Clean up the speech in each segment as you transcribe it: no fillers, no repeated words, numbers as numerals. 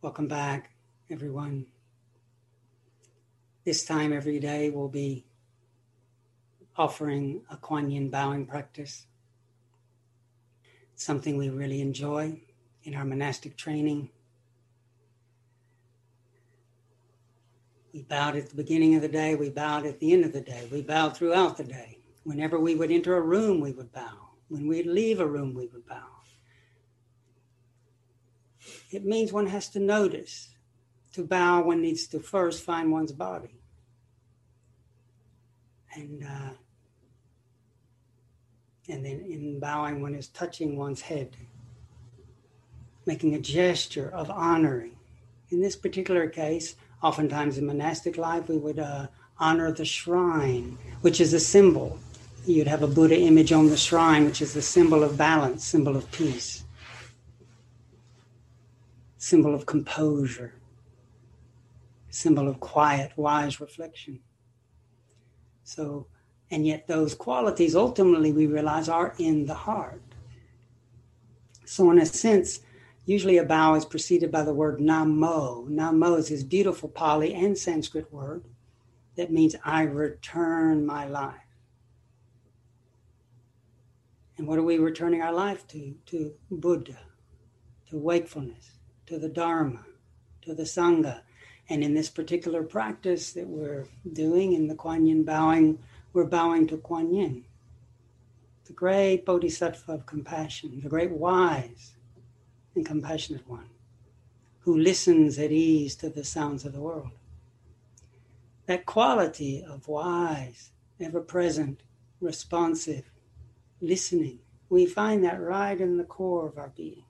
Welcome back, everyone. This time every day we'll be offering a Kuan Yin bowing practice. It's something we really enjoy in our monastic training. We bowed at the beginning of the day, we bowed at the end of the day, we bowed throughout the day. Whenever we would enter a room, we would bow. When we'd leave a room, we would bow. It means one has to notice. To bow, one needs to first find one's body. And then in bowing, one is touching one's head, making a gesture of honoring. In this particular case, oftentimes in monastic life, we would honor the shrine, which is a symbol. You'd have a Buddha image on the shrine, which is the symbol of balance, symbol of peace, symbol of composure, symbol of quiet, wise reflection. So, and yet those qualities ultimately we realize are in the heart. So in a sense, usually a bow is preceded by the word Namo. Namo is this beautiful Pali and Sanskrit word that means I return my life. And what are we returning our life to? To Buddha, to wakefulness, to the Dharma, to the Sangha. And in this particular practice that we're doing in the Kuan Yin bowing, we're bowing to Kuan Yin, the great Bodhisattva of compassion, the great wise and compassionate one, who listens at ease to the sounds of the world. That quality of wise, ever-present, responsive, listening, we find that right in the core of our being.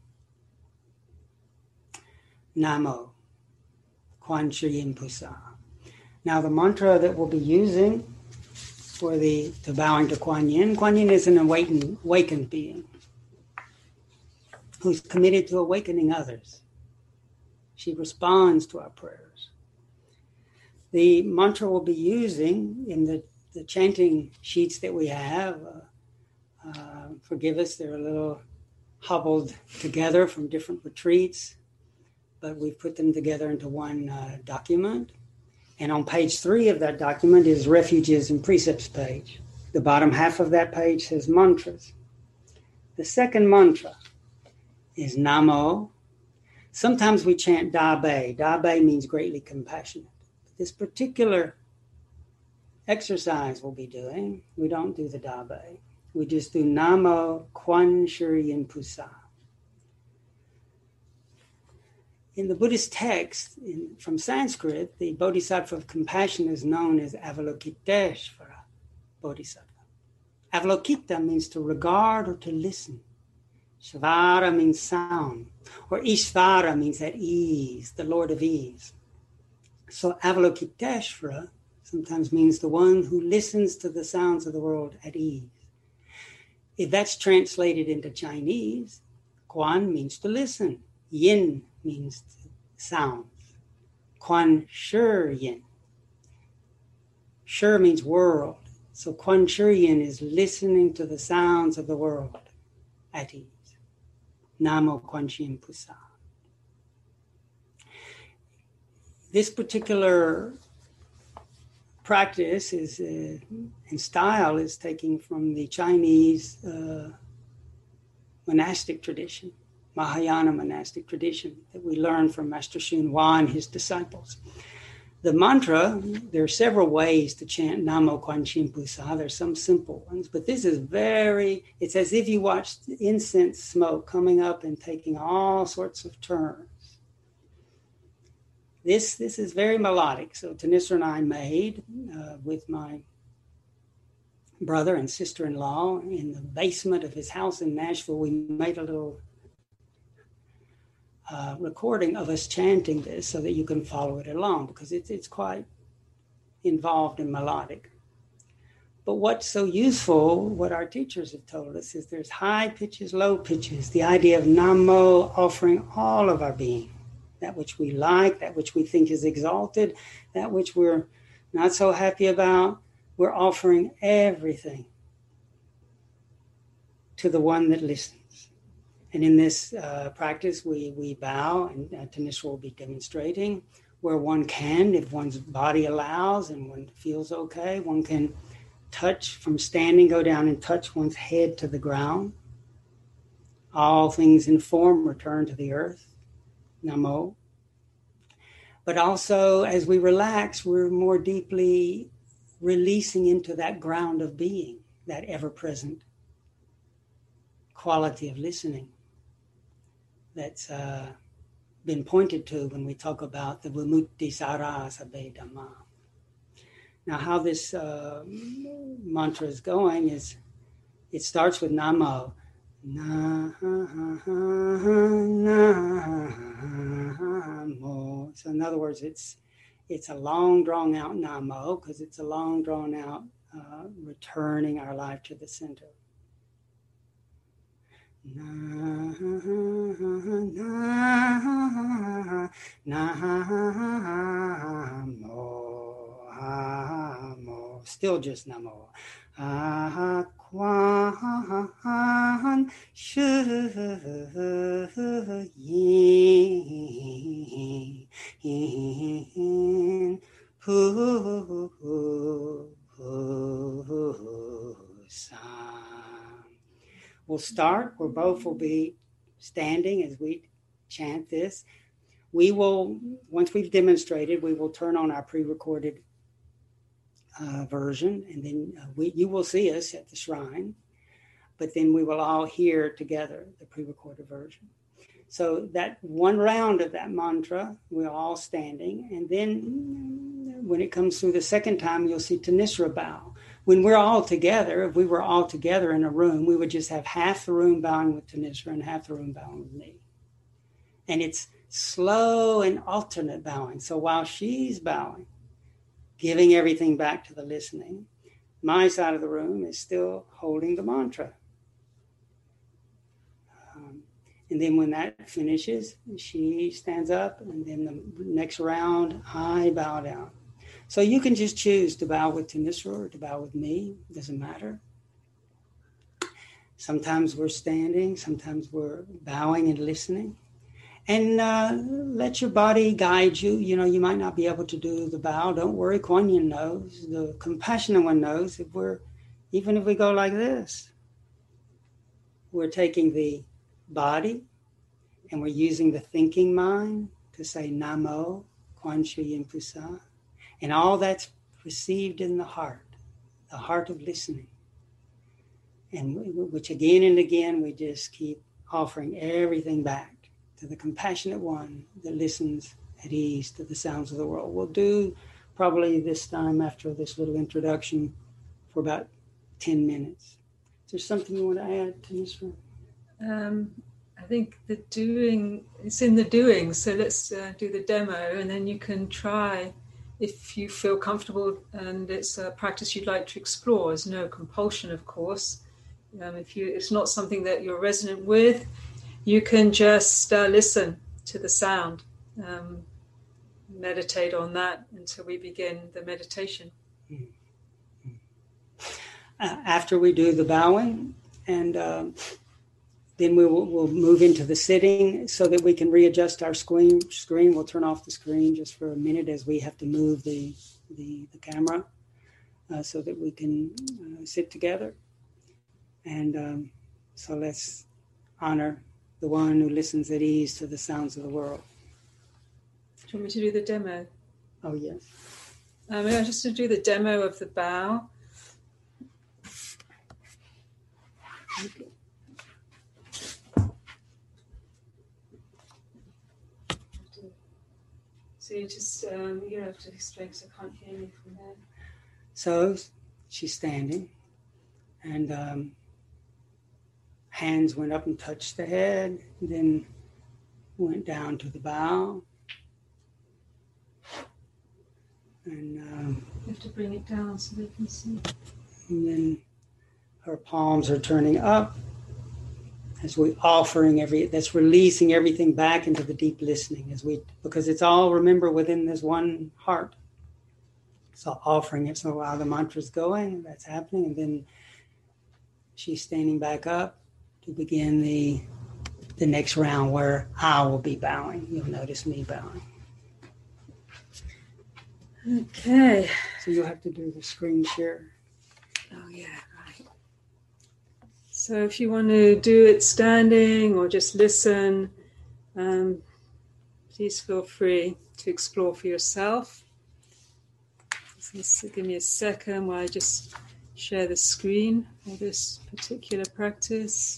Namo, Kuan Yin Pusa. Now the mantra that we'll be using for the bowing to Kuan Yin is an awakened being who's committed to awakening others. She responds to our prayers. The mantra we'll be using in the chanting sheets that we have, forgive us, they're a little hobbled together from different retreats, but we've put them together into one document. And on page 3 of that document is Refuges and Precepts page. The bottom half of that page says mantras. The second mantra is Namo. Sometimes we chant Dabe. Dabe means greatly compassionate. This particular exercise we'll be doing, we don't do the Dabe. We just do Namo Kuan Yin Pusa. In the Buddhist text, from Sanskrit, the Bodhisattva of compassion is known as Avalokiteshvara Bodhisattva. Avalokita means to regard or to listen. Shvara means sound. Or Ishvara means at ease, the Lord of ease. So Avalokiteshvara sometimes means the one who listens to the sounds of the world at ease. If that's translated into Chinese, Kuan means to listen. Yin means sounds. Kuan Yin. Shi means world. So Kuan Yin is listening to the sounds of the world at ease. Namo Kuan Yin Pusa. This particular practice is and style is taken from the Chinese monastic tradition, Mahayana monastic tradition that we learn from Master Hsuan Hua and his disciples. The mantra, there are several ways to chant Namo Kuan Yin Pusa. There's some simple ones, but this is it's as if you watched incense smoke coming up and taking all sorts of turns. This is very melodic. So Thanissaro and I made, with my brother and sister-in-law, in the basement of his house in Nashville, we made a little recording of us chanting this so that you can follow it along, because it's quite involved and melodic. But what's so useful, what our teachers have told us, is there's high pitches, low pitches, the idea of Namo offering all of our being. That which we like, that which we think is exalted, that which we're not so happy about, we're offering everything to the one that listens And in this practice, we bow, and Tanisha will be demonstrating where one can, if one's body allows and one feels okay, one can touch from standing, go down and touch one's head to the ground. All things in form return to the earth. Namo. But also, as we relax, we're more deeply releasing into that ground of being, that ever-present quality of listening that's been pointed to when we talk about the Vimutti Sara Sabbe Dhamma. Now, how this mantra is going is, it starts with Namo. Namo. So in other words, it's a long drawn out Namo, because it's a long drawn out returning our life to the center. Namo. Still just Namo. Kwan Shu Yin Pu Sam. We'll start, where both will be standing as we chant this. We will, once we've demonstrated, we will turn on our pre-recorded version, and then you will see us at the shrine, but then we will all hear together the pre-recorded version. So that one round of that mantra, we're all standing, and then when it comes through the second time, you'll see Tanisra bow. When we're all together, if we were all together in a room, we would just have half the room bowing with Tanisra and half the room bowing with me. And it's slow and alternate bowing. So while she's bowing, giving everything back to the listening, my side of the room is still holding the mantra. And then when that finishes, she stands up, and then the next round, I bow down. So you can just choose to bow with Tanisra or to bow with me. It doesn't matter. Sometimes we're standing, sometimes we're bowing and listening. And let your body guide you. You know, you might not be able to do the bow. Don't worry, Kuan Yin knows. The compassionate one knows. Even if we go like this, we're taking the body and we're using the thinking mind to say Namo, Kuan Shu Yin Pusa. And all that's received in the heart of listening. And which again and again, we just keep offering everything back to the compassionate one that listens at ease to the sounds of the world. We'll do probably this time, after this little introduction, for about 10 minutes. Is there something you want to add to this one? I think it's in the doing. So let's do the demo, and then you can try if you feel comfortable and it's a practice you'd like to explore. There's no compulsion, of course. If it's not something that you're resonant with, you can just listen to the sound, meditate on that until we begin the meditation. After we do the bowing, and then we'll move into the sitting so that we can readjust our screen. We'll turn off the screen just for a minute as we have to move the camera so that we can sit together. And so let's honor the one who listens at ease to the sounds of the world. Do you want me to do the demo? Oh, yes. Maybe just to do the demo of the bow. Okay. So you just, you don't have to explain because I can't hear you from there. So she's standing, and hands went up and touched the head, then went down to the bow. And you have to bring it down so they can see. And then her palms are turning up as we offering that's releasing everything back into the deep listening because it's all, remember, within this one heart. So offering it. So while the mantra's going, that's happening, and then she's standing back up to begin the the next round where I will be bowing. You'll notice me bowing. Okay. So you'll have to do the screen share. Oh, yeah, right. So if you want to do it standing or just listen, please feel free to explore for yourself. Just give me a second while I just share the screen for this particular practice.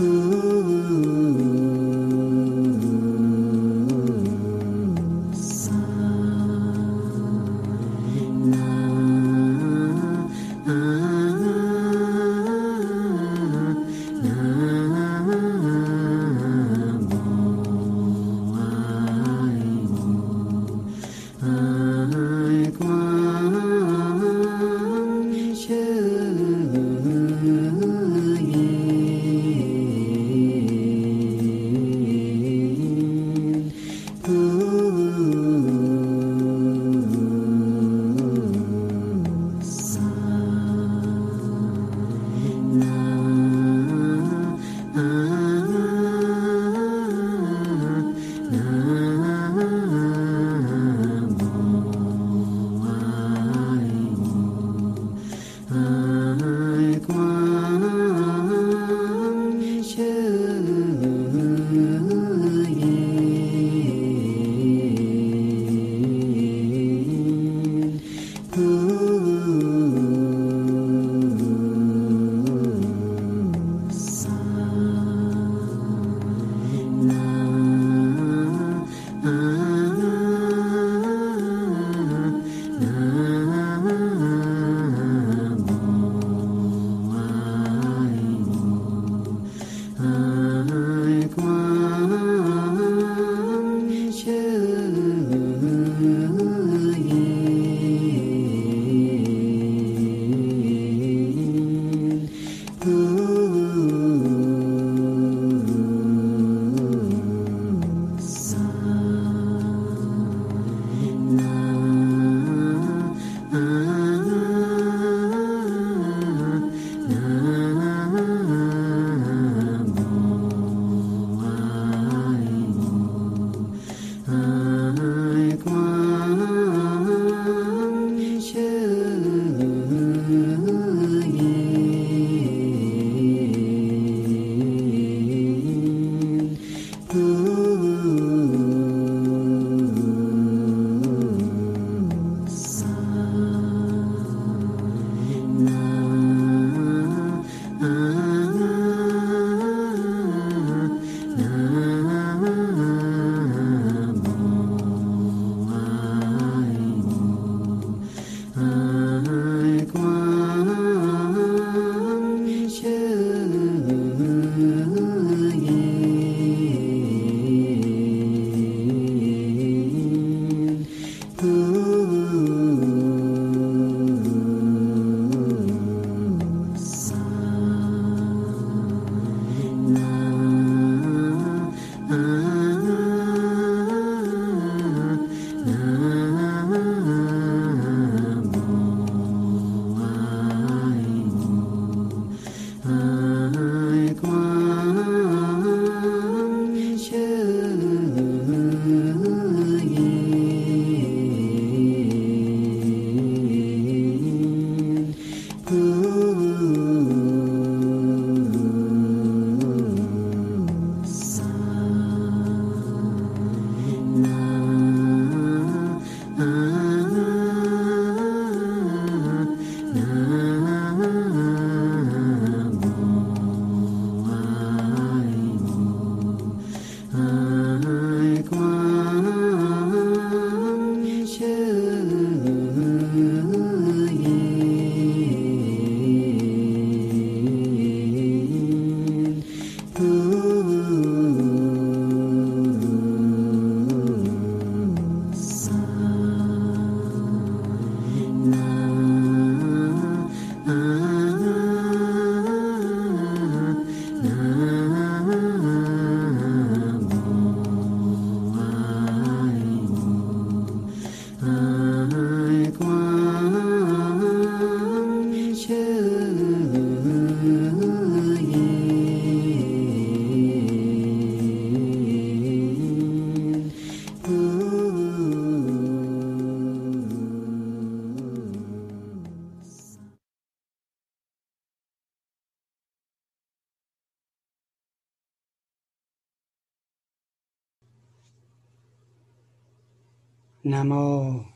Namo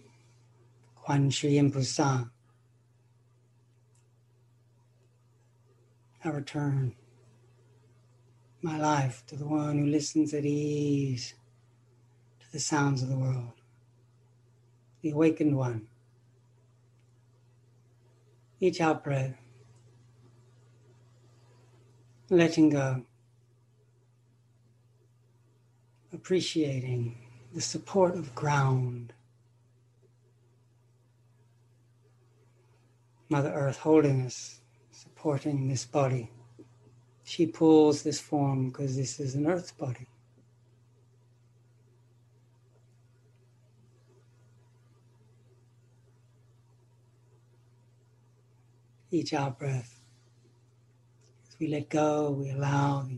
Quan Sri Pusa. Our turn. my life to the one who listens at ease to the sounds of the world, the awakened one. Each out-breath, letting go, appreciating the support of ground. Mother Earth holding us, supporting this body. She pulls this form because this is an earth body. Each out-breath, as we let go, we allow the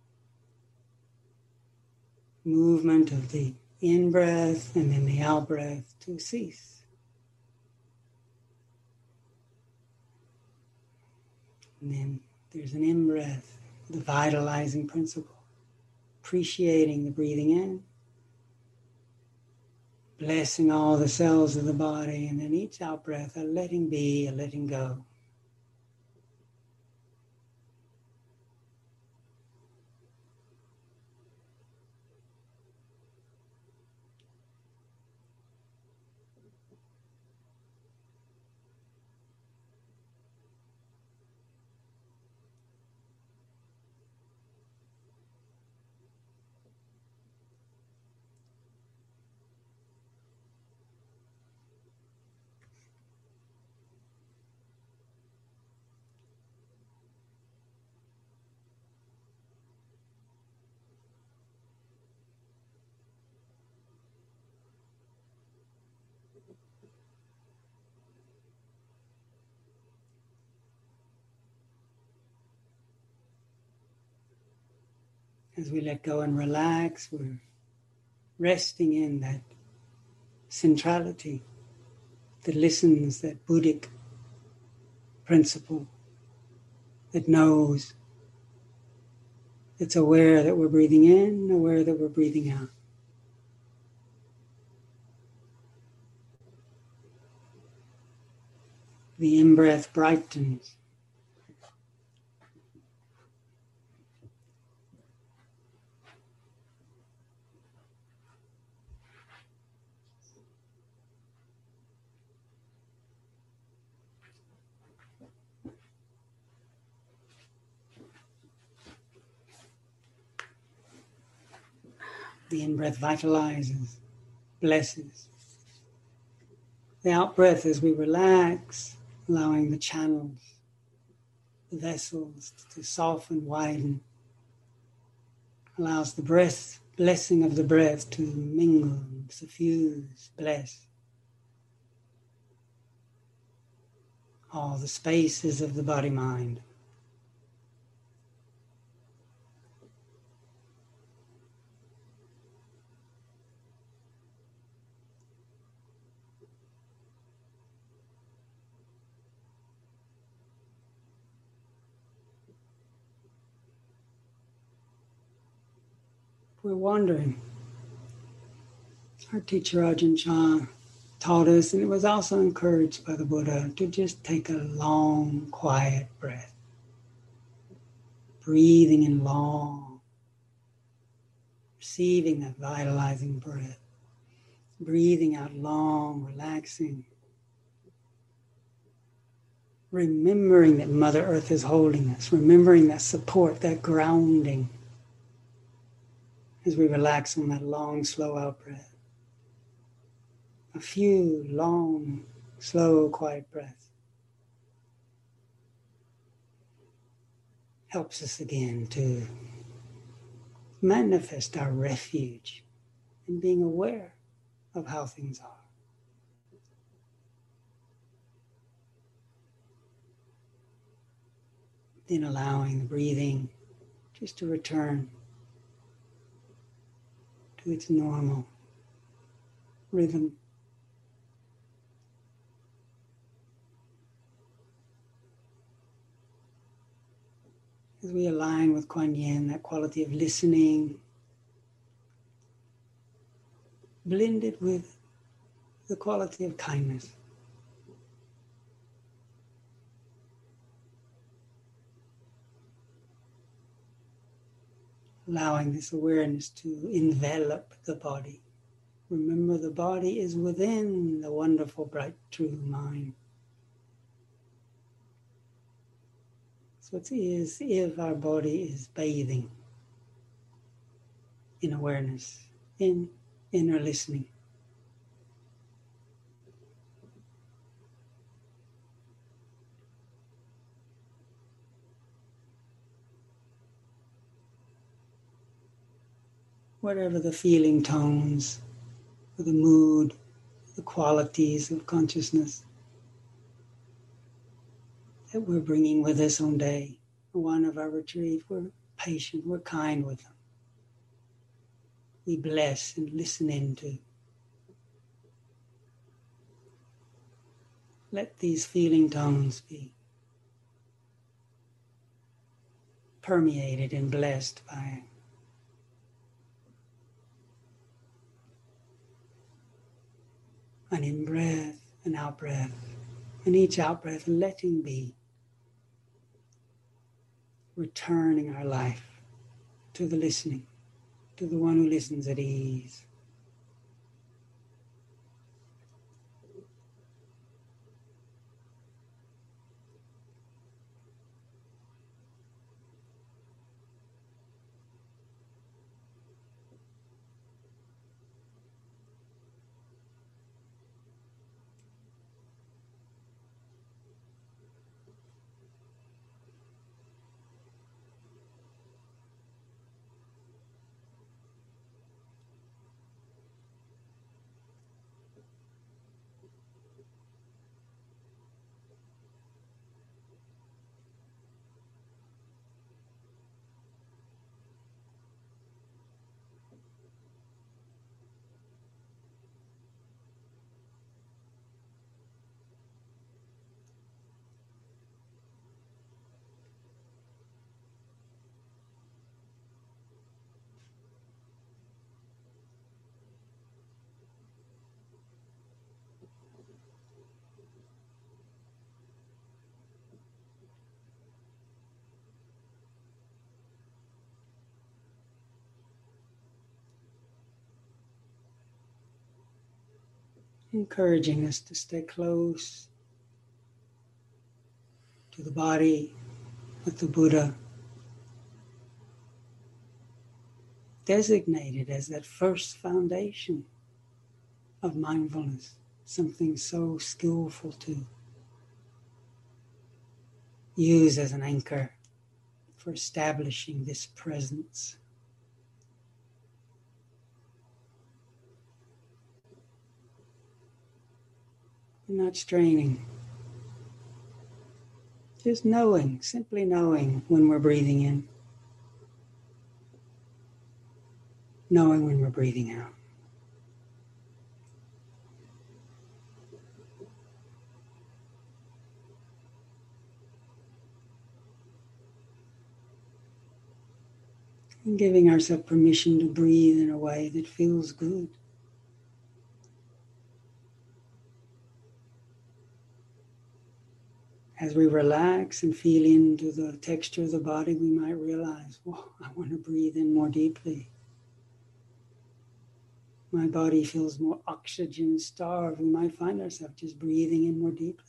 movement of the in-breath and then the out-breath to cease. And then there's an in-breath, the vitalizing principle, appreciating the breathing in, blessing all the cells of the body, and then each out-breath, a letting be, a letting go. As we let go and relax, we're resting in that centrality that listens, that Buddhic principle that knows, that's aware that we're breathing in, aware that we're breathing out. The in-breath brightens. The in-breath vitalizes, blesses. The out-breath, as we relax, allowing the channels, the vessels to soften, widen, allows the breath, blessing of the breath to mingle, suffuse, bless all the spaces of the body-mind. We're wandering. Our teacher Ajahn Chah taught us, and it was also encouraged by the Buddha, to just take a long, quiet breath. Breathing in long, receiving that vitalizing breath. Breathing out long, relaxing. Remembering that Mother Earth is holding us. Remembering that support, that grounding. As we relax on that long, slow out-breath. A few long, slow, quiet breaths helps us again to manifest our refuge in being aware of how things are. Then allowing the breathing just to return to its normal rhythm. As we align with Kuan Yin, that quality of listening, blended with the quality of kindness. allowing this awareness to envelop the body. Remember, the body is within the wonderful, bright, true mind. So it is if our body is bathing in awareness, in inner listening. Whatever the feeling tones, or the mood, the qualities of consciousness that we're bringing with us on day one of our retreat, we're patient, we're kind with them. We bless and listen into. Let these feeling tones be permeated and blessed by an in-breath, an out-breath, and each out-breath letting be, returning our life to the listening, to the one who listens at ease. Encouraging us to stay close to the body that the Buddha designated as that first foundation of mindfulness, something so skillful to use as an anchor for establishing this presence. We're not straining. Just knowing, simply knowing when we're breathing in. Knowing when we're breathing out. And giving ourselves permission to breathe in a way that feels good. As we relax and feel into the texture of the body, we might realize, whoa, I want to breathe in more deeply. My body feels more oxygen starved. We might find ourselves just breathing in more deeply.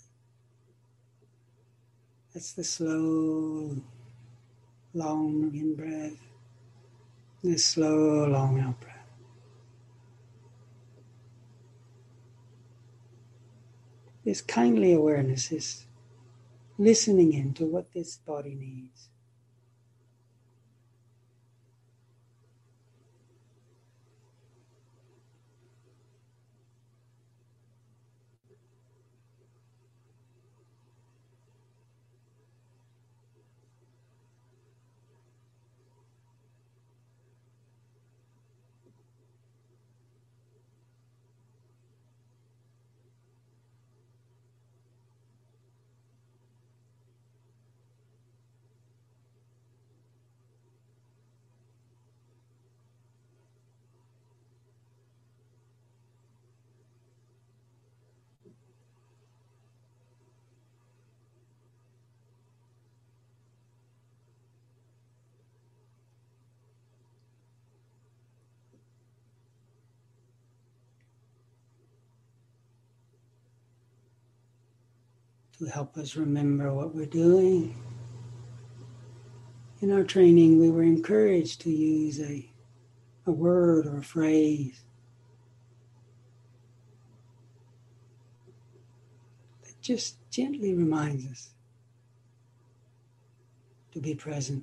That's the slow, long in-breath, the slow, long out-breath. This kindly awareness is listening into what this body needs. to help us remember what we're doing. In our training, we were encouraged to use a word or a phrase that just gently reminds us to be present.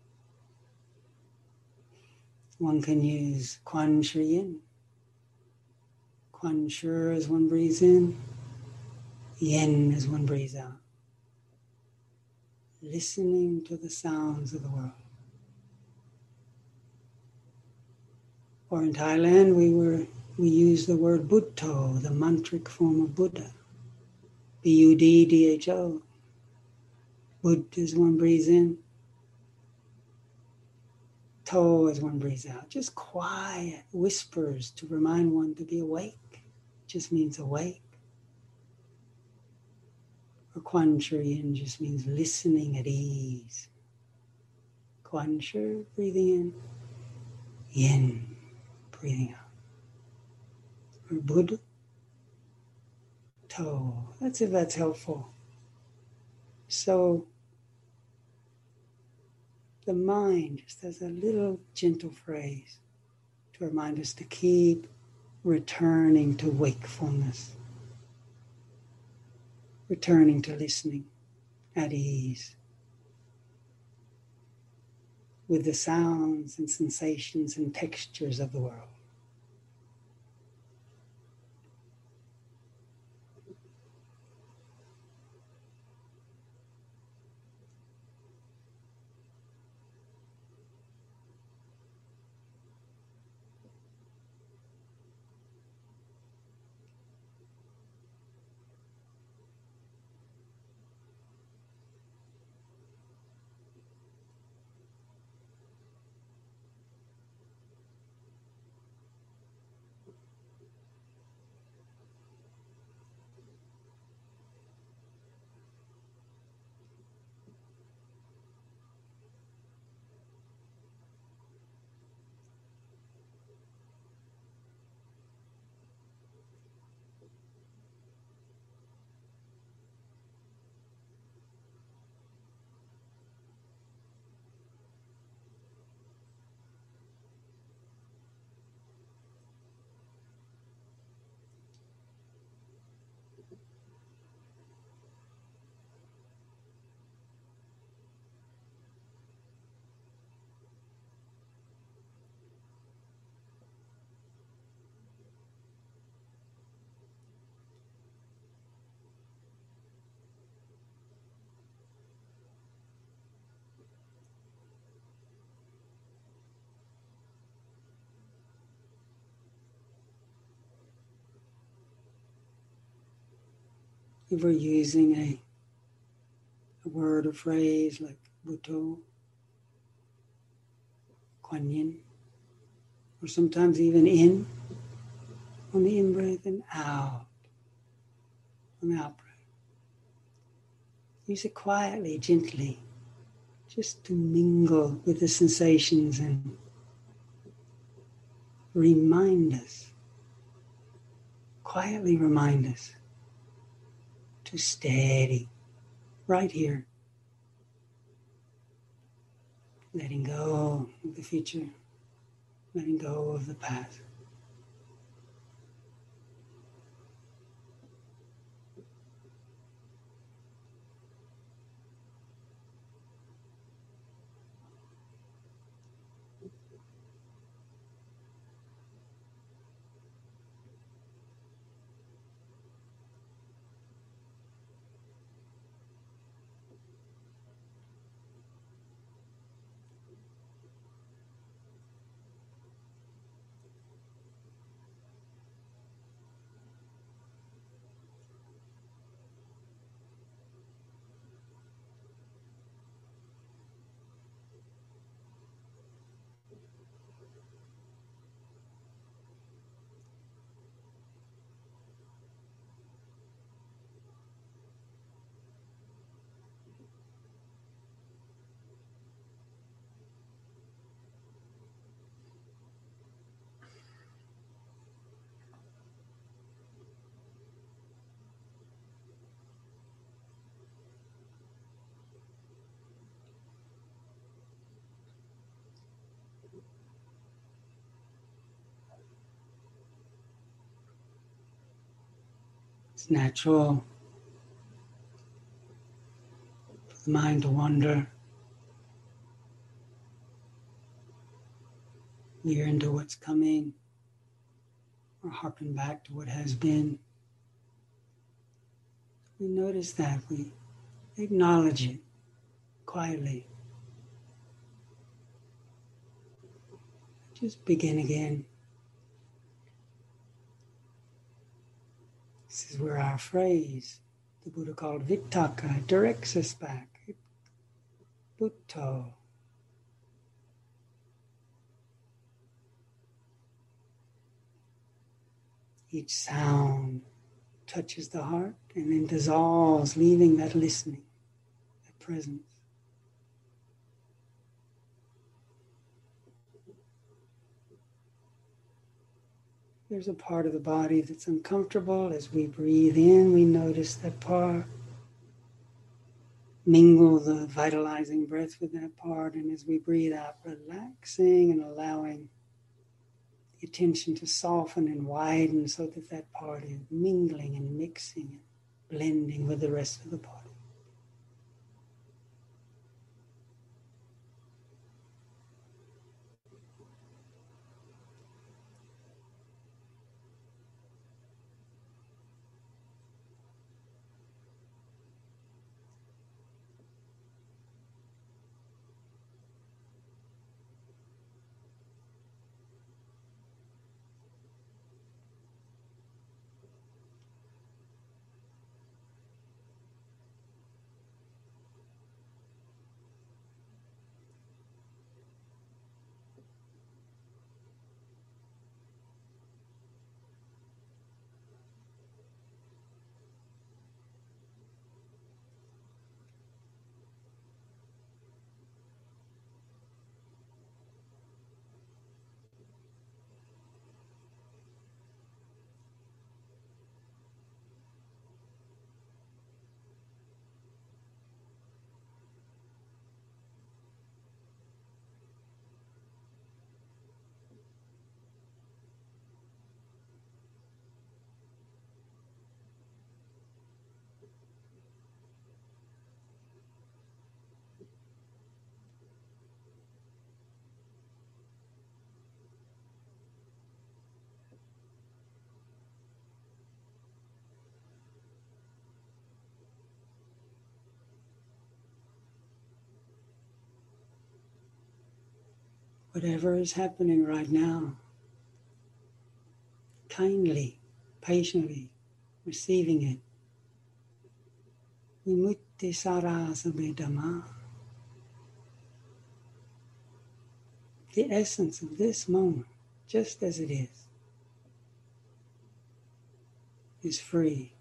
One can use Quan Shi Yin. Quan Shi as one breathes in, Yin as one breathes out. Listening to the sounds of the world. Or in Thailand, we use the word Buddho, the mantric form of Buddha. Buddho. Bud as one breathes in. To as one breathes out. Just quiet whispers to remind one to be awake. Just means awake. Or Quan Shi Yin just means listening at ease. Quan Shi, breathing in. Yin, breathing out. Or Buddha. To. That's if that's helpful. So the mind just has a little gentle phrase to remind us to keep returning to wakefulness, returning to listening at ease with the sounds and sensations and textures of the world. If we're using a word or phrase like Buddho, Kuan Yin, or sometimes even in, on the in-breath and out, on the out-breath. Use it quietly, gently, just to mingle with the sensations and remind us, quietly remind us to steady right here. Letting go of the future, letting go of the past. It's natural for the mind to wander. We're into what's coming, or harping back to what has been. We notice that, we acknowledge it quietly. Just begin again. This is where our phrase, the Buddha called Vittaka, directs us back. Butto. Each sound touches the heart and then dissolves, leaving that listening, that presence. There's a part of the body that's uncomfortable. As we breathe in, we notice that part. Mingle the vitalizing breath with that part, and as we breathe out, relaxing and allowing the attention to soften and widen so that that part is mingling and mixing and blending with the rest of the body. Whatever is happening right now, kindly, patiently receiving it. Vimutti sarasa vedama. The essence of this moment, just as it is free.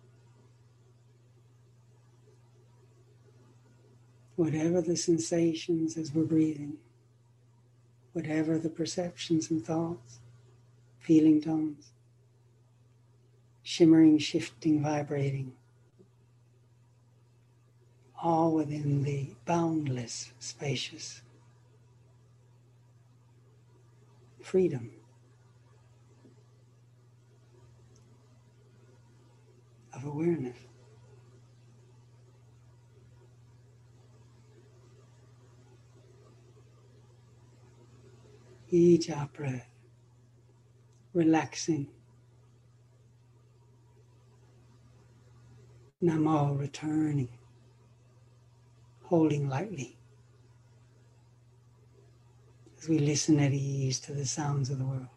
Whatever the sensations as we're breathing, whatever the perceptions and thoughts, feeling tones, shimmering, shifting, vibrating, all within the boundless, spacious freedom of awareness. Each out breath, relaxing. Namo returning, holding lightly as we listen at ease to the sounds of the world.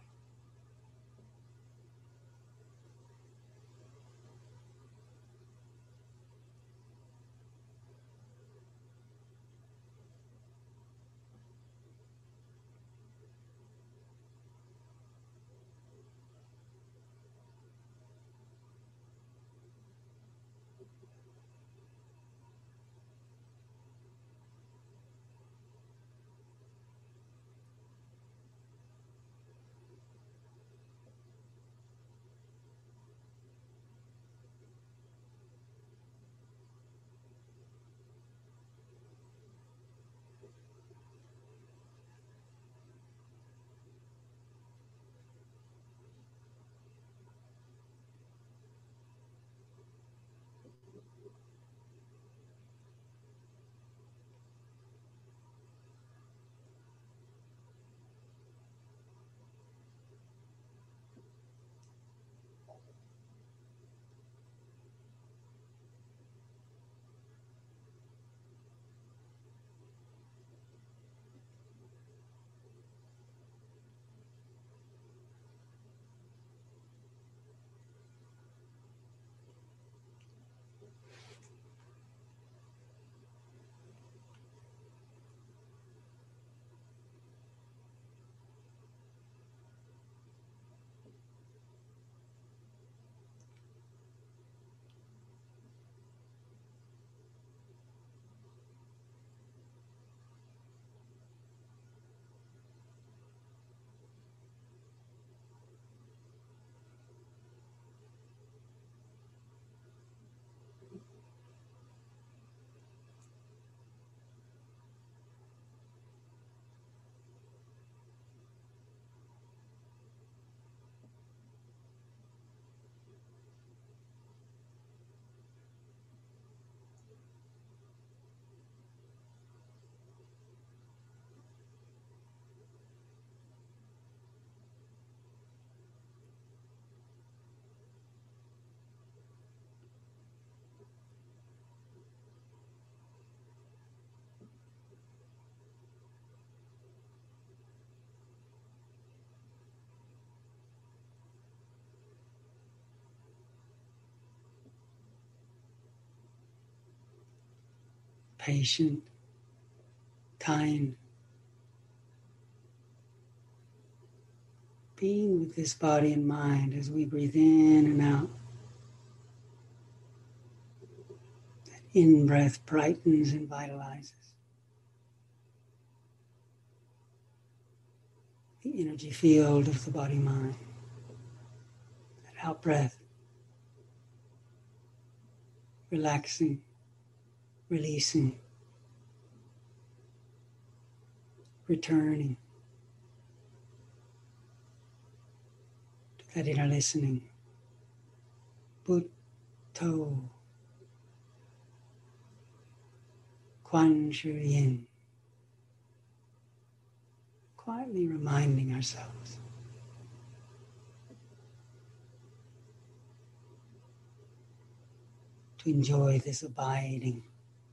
patient, kind. Being with this body and mind as we breathe in and out. That in-breath brightens and vitalizes. The energy field of the body-mind. That out-breath, relaxing, releasing, returning to that inner listening. Butto, Quan Shu Yin. Quietly reminding ourselves to enjoy this abiding.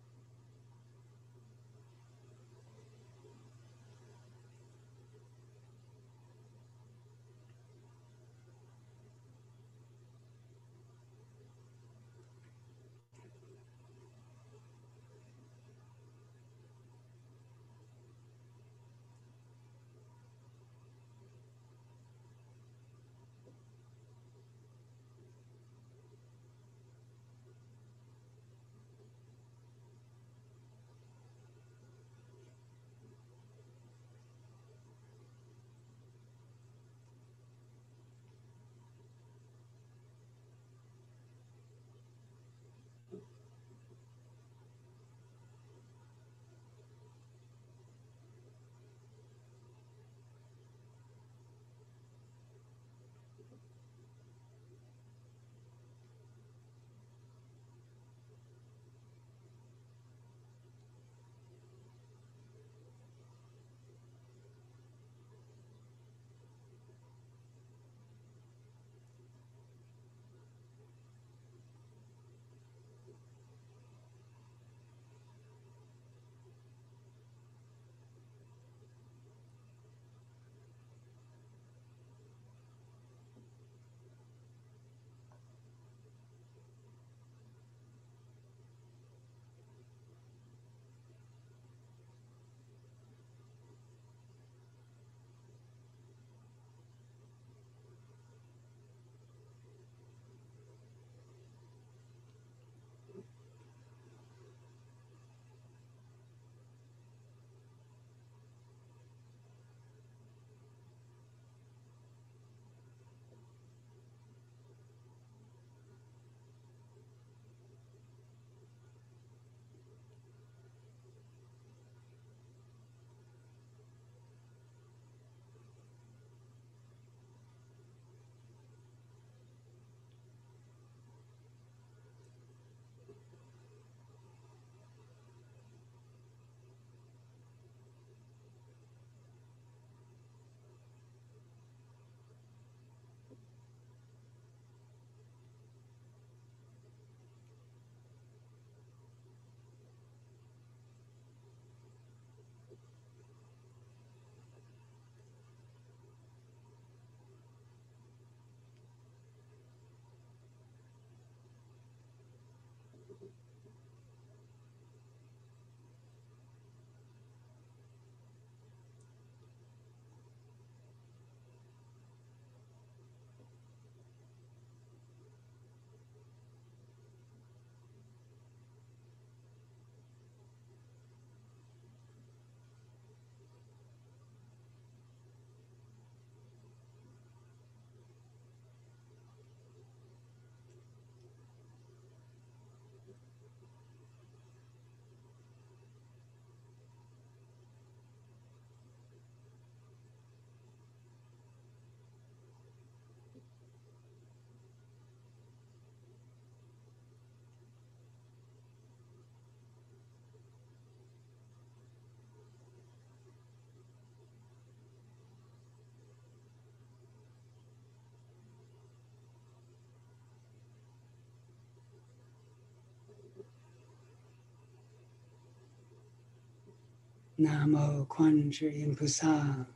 Namo Quan Shu Yin Pusa.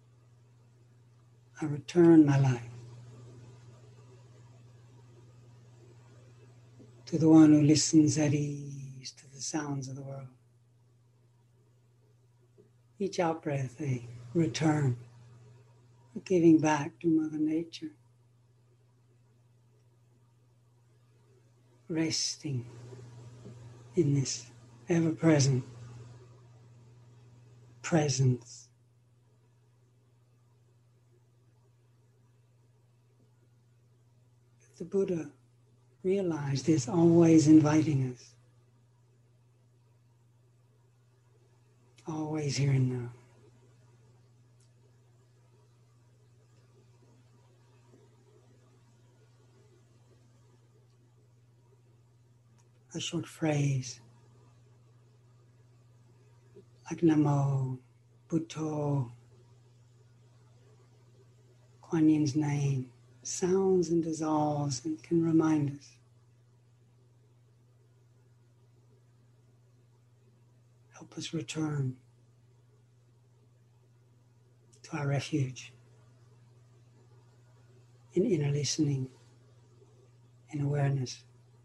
I return my life to the one who listens at ease to the sounds of the world. Each out breath, a return, a giving back to Mother Nature, resting in this ever-present presence. The Buddha realized is always inviting us, always here and now. A short phrase like Namo, Bhutto, Kuan Yin's name, sounds and dissolves and can remind us. Help us return to our refuge in inner listening and awareness.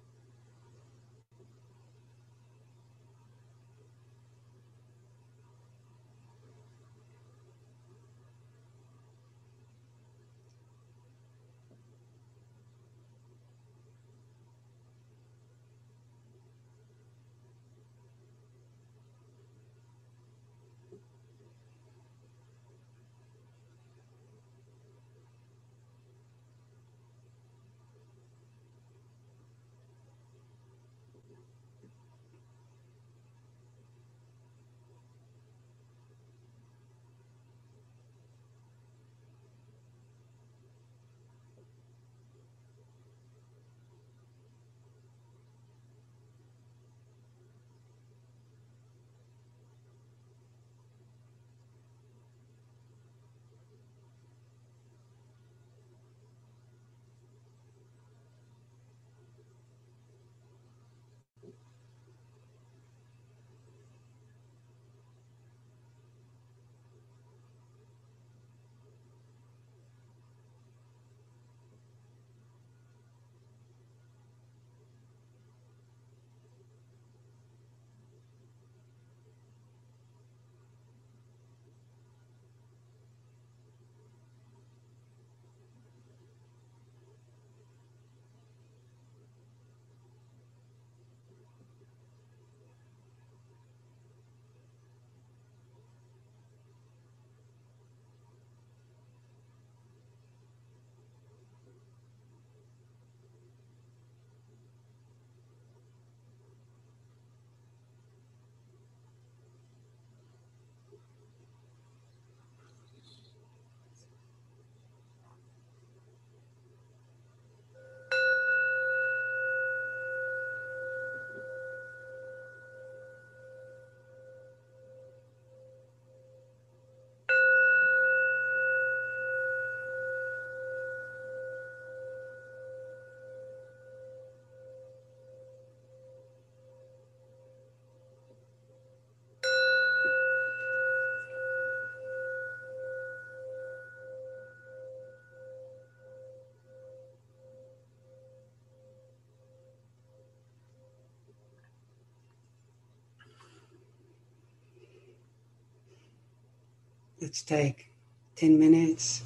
Let's take 10 minutes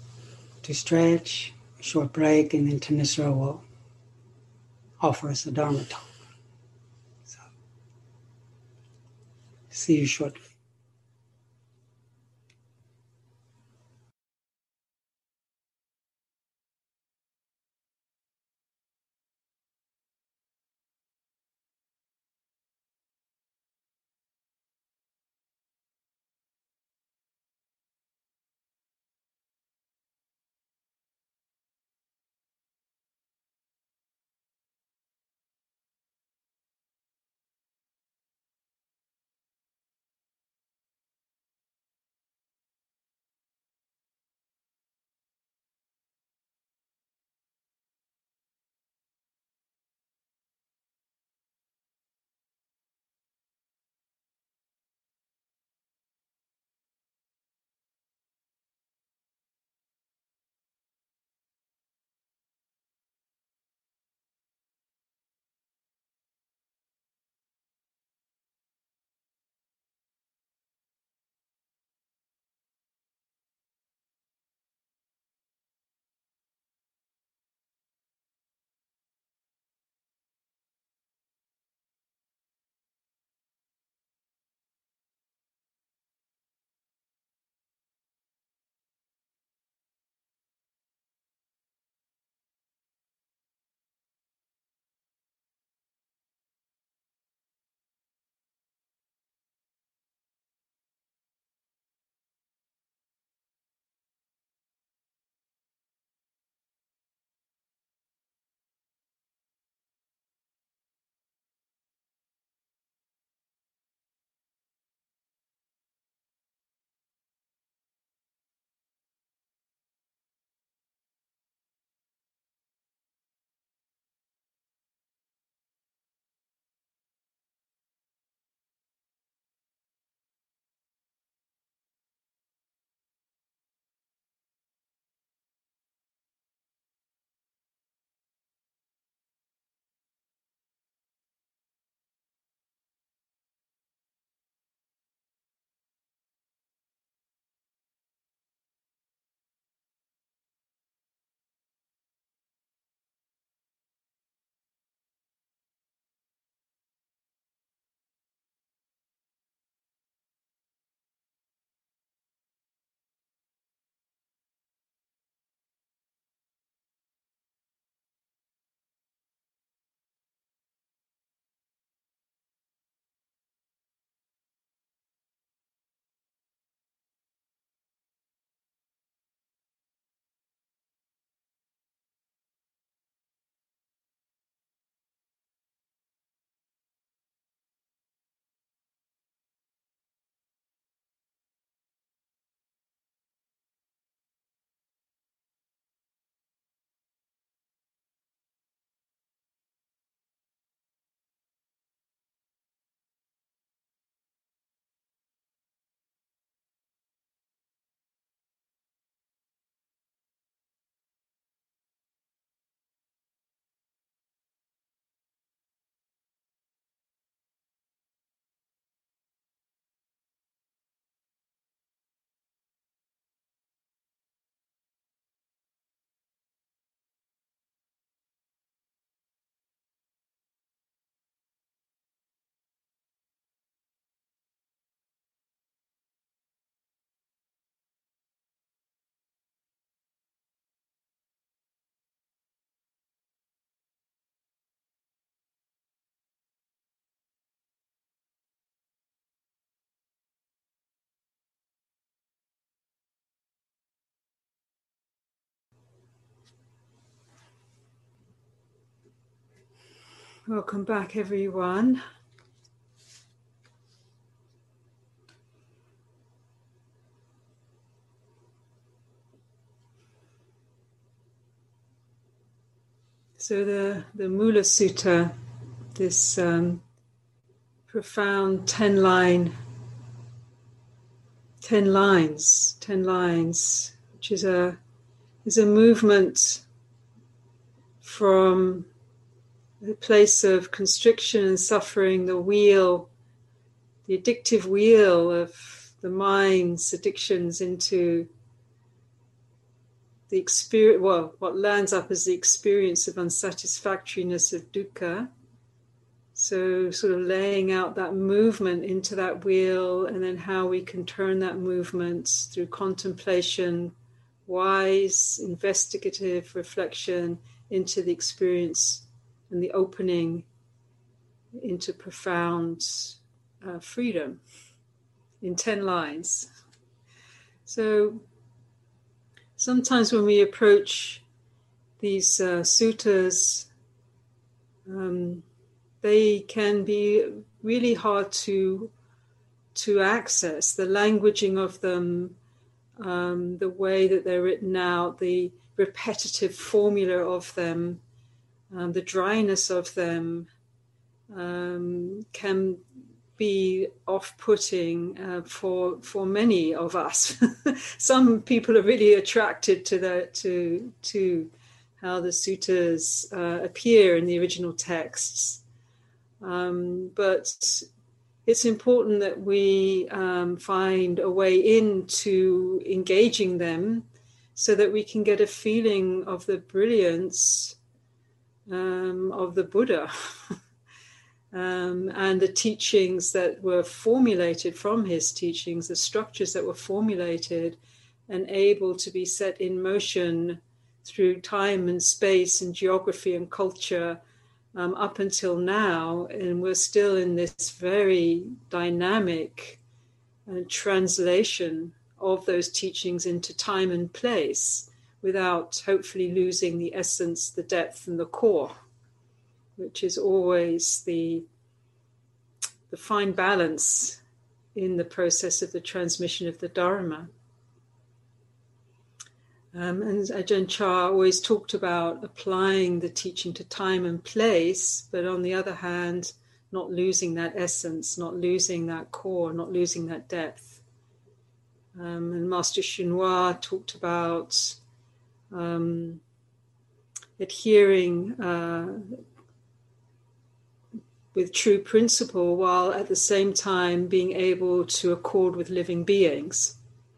to stretch, a short break, and then Thanissaro will offer us a Dharma talk. So, see you shortly. Welcome back, everyone. So the Mula Sutta, this profound 10 lines, which is a movement from the place of constriction and suffering, the addictive wheel of the mind's addictions, into the experience, what lands up as the experience of unsatisfactoriness, of dukkha. So sort of laying out that movement into that wheel, and then how we can turn that movement through contemplation, wise, investigative reflection, into the experience and the opening into profound freedom in 10 lines. So sometimes when we approach these suttas, they can be really hard to access. The languaging of them, the way that they're written out, the repetitive formula of them, the dryness of them, can be off-putting for many of us. Some people are really attracted to how the suttas appear in the original texts, but it's important that we find a way into engaging them, so that we can get a feeling of the brilliance of the Buddha. And the teachings that were formulated from his teachings, the structures that were formulated and able to be set in motion through time and space and geography and culture up until now. And we're still in this very dynamic translation of those teachings into time and place, without hopefully losing the essence, the depth, and the core, which is always the fine balance in the process of the transmission of the Dharma. And Ajahn Chah always talked about applying the teaching to time and place, but on the other hand, not losing that essence, not losing that core, not losing that depth. And Master Hsuan Hua talked about adhering with true principle, while at the same time being able to accord with living beings.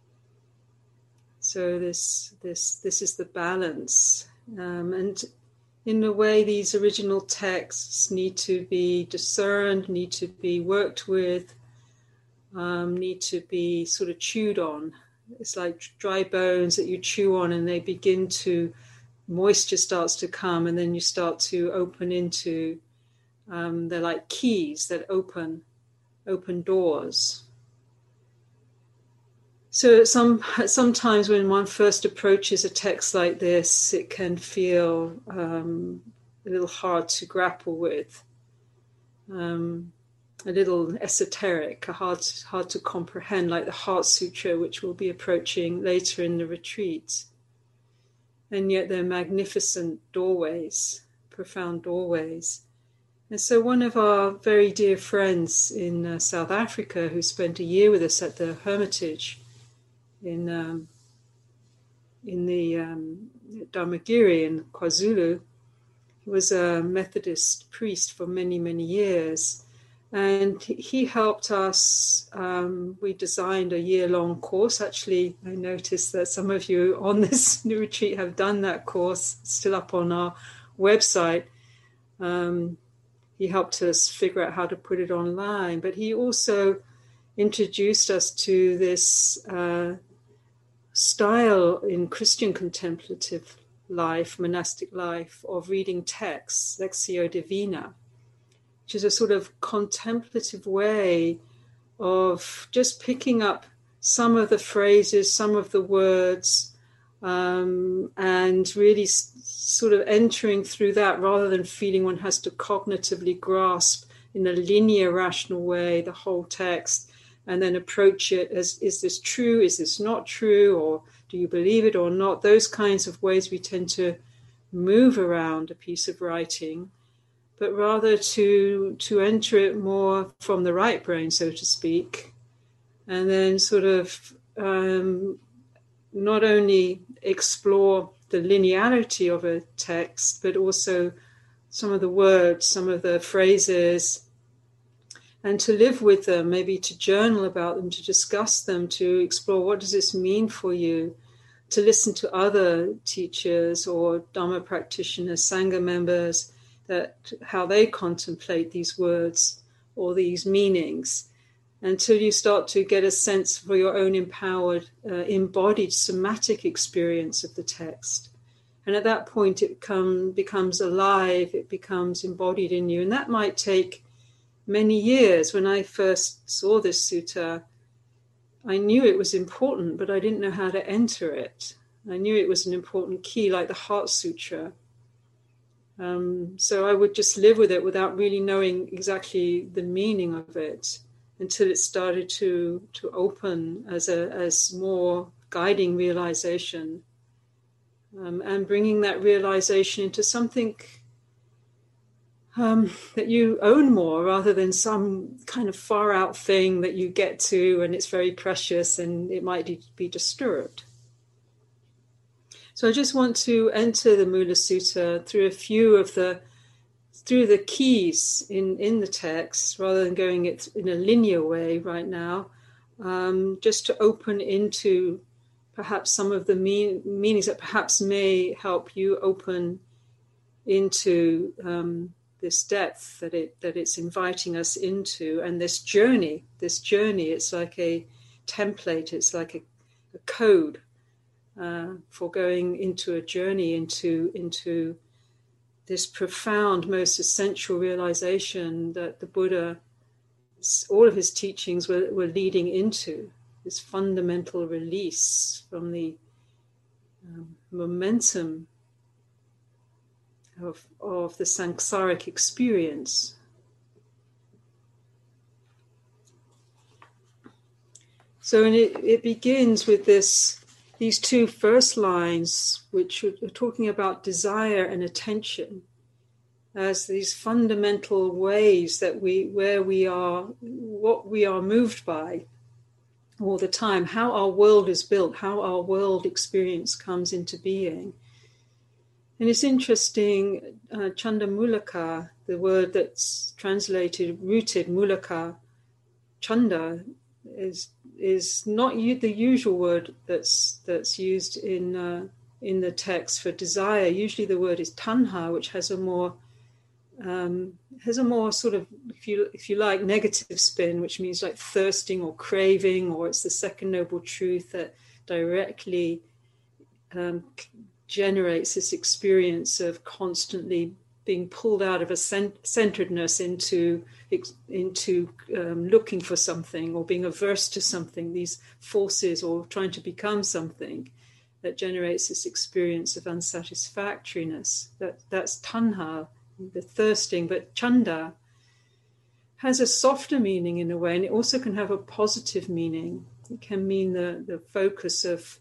So this is the balance, and in a way, these original texts need to be discerned, need to be worked with, need to be sort of chewed on. It's like dry bones that you chew on, and they begin to, moisture starts to come, and then you start to open into. They're like keys that open doors. So sometimes when one first approaches a text like this, it can feel a little hard to grapple with, a little esoteric, hard to comprehend, like the Heart Sutra, which we'll be approaching later in the retreat. And yet they're magnificent doorways, profound doorways. And so one of our very dear friends in South Africa, who spent a year with us at the Hermitage in the Dharmagiri in KwaZulu, he was a Methodist priest for many, many years. And he helped us. We designed a year-long course. Actually, I noticed that some of you on this new retreat have done that course. It's still up on our website. He helped us figure out how to put it online. But he also introduced us to this style in Christian contemplative life, monastic life, of reading texts, Lectio Divina, which is a sort of contemplative way of just picking up some of the phrases, some of the words, and really sort of entering through that rather than feeling one has to cognitively grasp in a linear, rational way the whole text and then approach it as, is this true, is this not true, or do you believe it or not? Those kinds of ways we tend to move around a piece of writing, but rather to enter it more from the right brain, so to speak, and then sort of not only explore the linearity of a text, but also some of the words, some of the phrases, and to live with them, maybe to journal about them, to discuss them, to explore what does this mean for you, to listen to other teachers or Dhamma practitioners, Sangha members, that how they contemplate these words or these meanings, until you start to get a sense for your own empowered, embodied somatic experience of the text. And at that point it becomes alive, it becomes embodied in you. And that might take many years. When I first saw this sutta, I knew it was important, but I didn't know how to enter it. I knew it was an important key, like the Heart Sutra. So I would just live with it without really knowing exactly the meaning of it, until it started to open as more guiding realization, and bringing that realization into something that you own more, rather than some kind of far out thing that you get to and it's very precious and it might be disturbed. So I just want to enter the Mula Sutta through a few of the keys in the text, rather than going it in a linear way right now, just to open into perhaps some of the meanings that perhaps may help you open into this depth that it's inviting us into, and this journey. It's like a template, it's like a code for going into a journey into this profound, most essential realization that the Buddha, all of his teachings were leading into, this fundamental release from the momentum of the samsaric experience. So it begins with these two first lines, which are talking about desire and attention as these fundamental ways that what we are moved by all the time, how our world is built, how our world experience comes into being. And it's interesting, Chandamulaka, the word that's translated rooted, mulaka, chanda, is not the usual word that's used in the text for desire. Usually the word is tanha, which has a more sort of, if you like, negative spin, which means like thirsting or craving, or it's the second noble truth that directly generates this experience of constantly being pulled out of a centeredness into looking for something or being averse to something, these forces, or trying to become something that generates this experience of unsatisfactoriness. That's tanha, the thirsting. But chanda has a softer meaning in a way, and it also can have a positive meaning. It can mean the focus of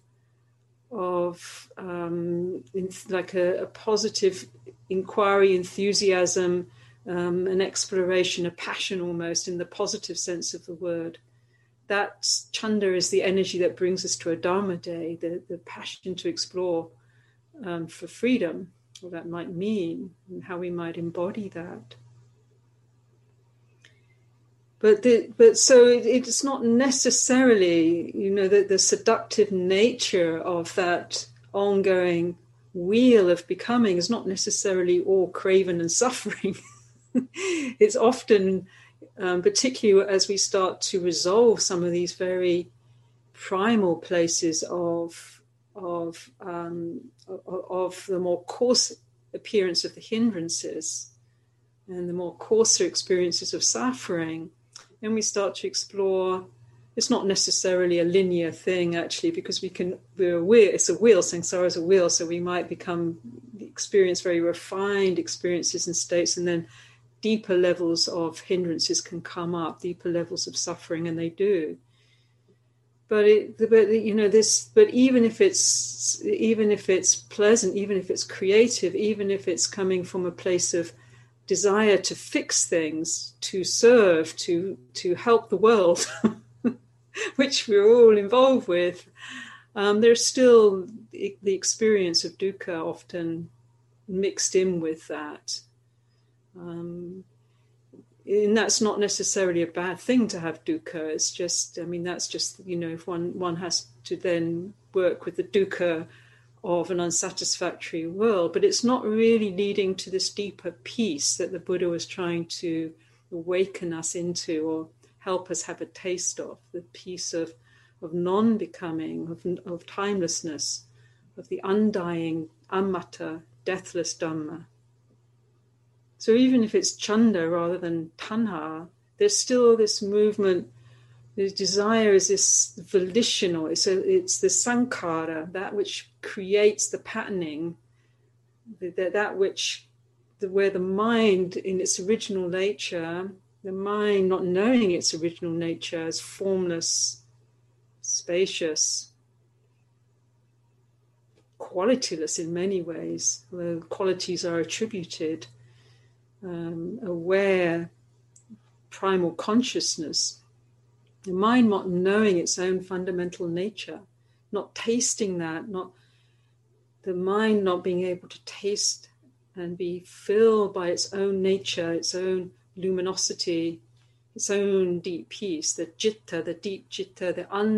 like a positive inquiry, enthusiasm, an exploration, a passion almost, in the positive sense of the word. That chanda is the energy that brings us to a Dharma day, the passion to explore for freedom, what that might mean, and how we might embody that. But so it's not necessarily, the seductive nature of that ongoing wheel of becoming is not necessarily all craven and suffering. It's often, particularly as we start to resolve some of these very primal places of the more coarse appearance of the hindrances and the more coarser experiences of suffering, then we start to explore it's not necessarily a linear thing, actually, because we're aware, it's a wheel, samsara is a wheel, so we might experience very refined experiences and states, and then deeper levels of hindrances can come up, deeper levels of suffering, and they do. But even if it's pleasant, even if it's creative, even if it's coming from a place of desire to fix things, to serve, to help the world, which we're all involved with, there's still the experience of dukkha often mixed in with that. And that's not necessarily a bad thing to have dukkha. It's just, that's just, if one has to then work with the dukkha of an unsatisfactory world, but it's not really leading to this deeper peace that the Buddha was trying to awaken us into, or help us have a taste of, the peace of non-becoming, of timelessness, of the undying, amata, deathless Dhamma. So even if it's chanda rather than tanha, there's still this movement. The desire is this volitional. It's the sankhara, that which creates the patterning, that which, where the mind in its original nature, the mind not knowing its original nature as formless, spacious, qualityless in many ways, although qualities are attributed. Aware, primal consciousness, the mind not knowing its own fundamental nature, not tasting that, the mind not being able to taste and be filled by its own nature, its own luminosity, its own deep peace, the citta, the deep citta,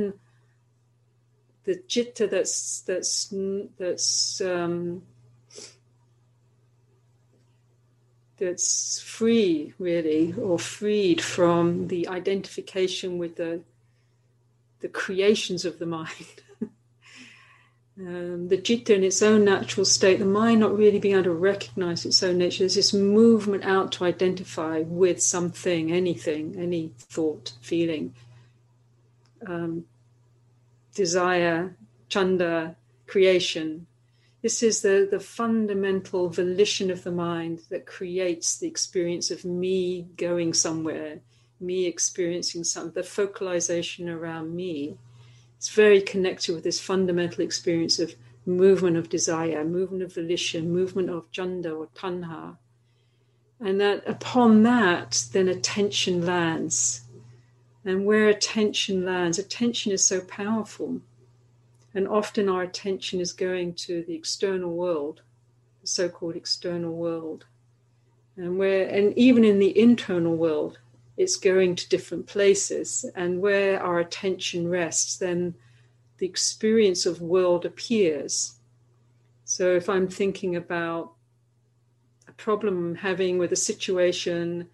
the citta that's free, really, or freed from the identification with the creations of the mind. The citta in its own natural state, the mind not really being able to recognize its own nature. There's this movement out to identify with something, anything, any thought, feeling, desire, chanda, creation. This is the fundamental volition of the mind that creates the experience of me going somewhere, me experiencing something, the focalization around me. It's very connected with this fundamental experience of movement of desire, movement of volition, movement of chanda or tanha. And that upon that, then attention lands. And where attention lands, attention is so powerful. And often our attention is going to the external world, the so-called external world. And even in the internal world, it's going to different places. And where our attention rests, then the experience of world appears. So if I'm thinking about a problem I'm having with a situation,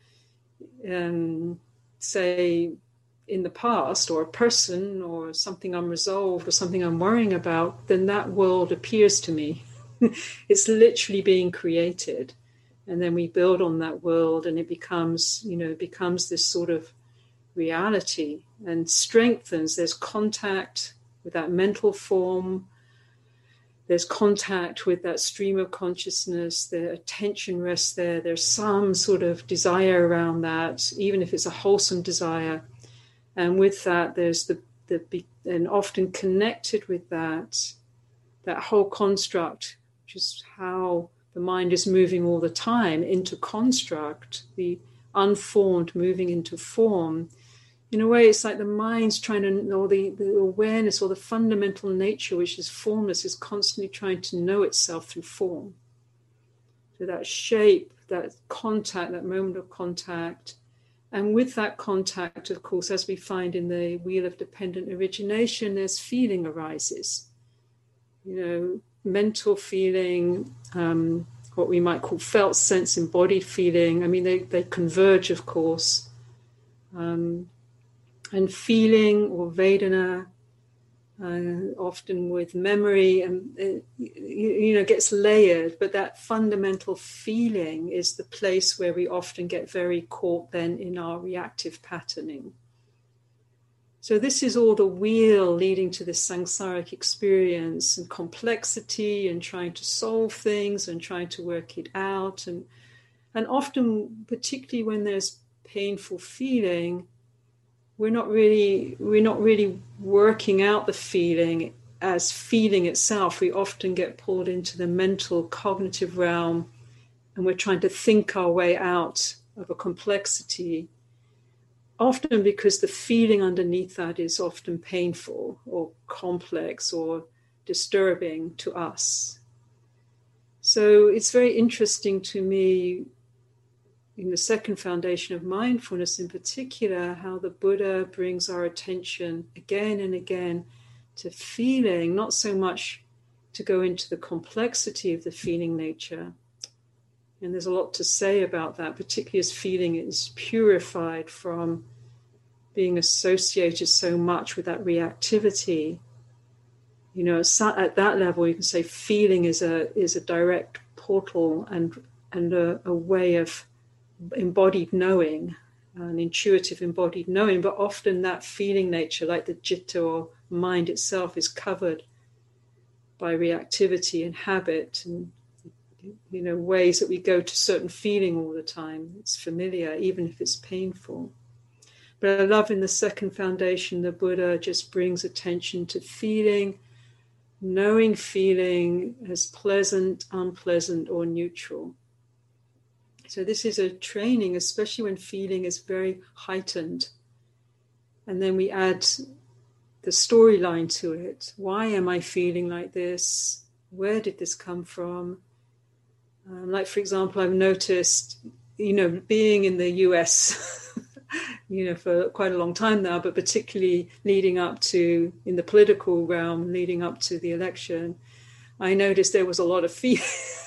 say, in the past, or a person, or something unresolved, or something I'm worrying about, then that world appears to me. It's literally being created. And then we build on that world, and it becomes this sort of reality and strengthens. There's contact with that mental form. There's contact with that stream of consciousness. The attention rests there. There's some sort of desire around that, even if it's a wholesome desire. And with that, there's and often connected with that whole construct, which is how the mind is moving all the time into construct, the unformed moving into form. In a way, it's like the mind's trying to, or the awareness or the fundamental nature, which is formless, is constantly trying to know itself through form. So that shape, that contact, that moment of contact. And with that contact, of course, as we find in the wheel of dependent origination, there's feeling arises. Mental feeling, what we might call felt sense, embodied feeling. I mean, they converge, of course. And feeling or Vedana, often with memory, and gets layered. But that fundamental feeling is the place where we often get very caught then in our reactive patterning. So this is all the wheel leading to this samsaric experience and complexity and trying to solve things and trying to work it out. And often, particularly when there's painful feeling, we're not really working out the feeling as feeling itself. We often get pulled into the mental cognitive realm, and we're trying to think our way out of a complexity, often because the feeling underneath that is often painful or complex or disturbing to us. So it's very interesting to me, in the second foundation of mindfulness in particular, how the Buddha brings our attention again and again to feeling, not so much to go into the complexity of the feeling nature. And there's a lot to say about that, particularly as feeling is purified from being associated so much with that reactivity. You know, at that level, you can say feeling is a direct portal and a way of embodied knowing, an intuitive embodied knowing. But often that feeling nature, like the citta or mind itself, is covered by reactivity and habit and, you know, ways that we go to certain feeling all the time. It's familiar, even if it's painful. But I love in the second foundation, the Buddha just brings attention to feeling, knowing feeling as pleasant, unpleasant, or neutral. So this is a training, especially when feeling is very heightened. And then we add the storyline to it. Why am I feeling like this? Where did this come from? Like, for example, I've noticed, you know, being in the US, you know, for quite a long time now, but particularly leading up to, in the political realm, leading up to the election, I noticed there was a lot of feeling,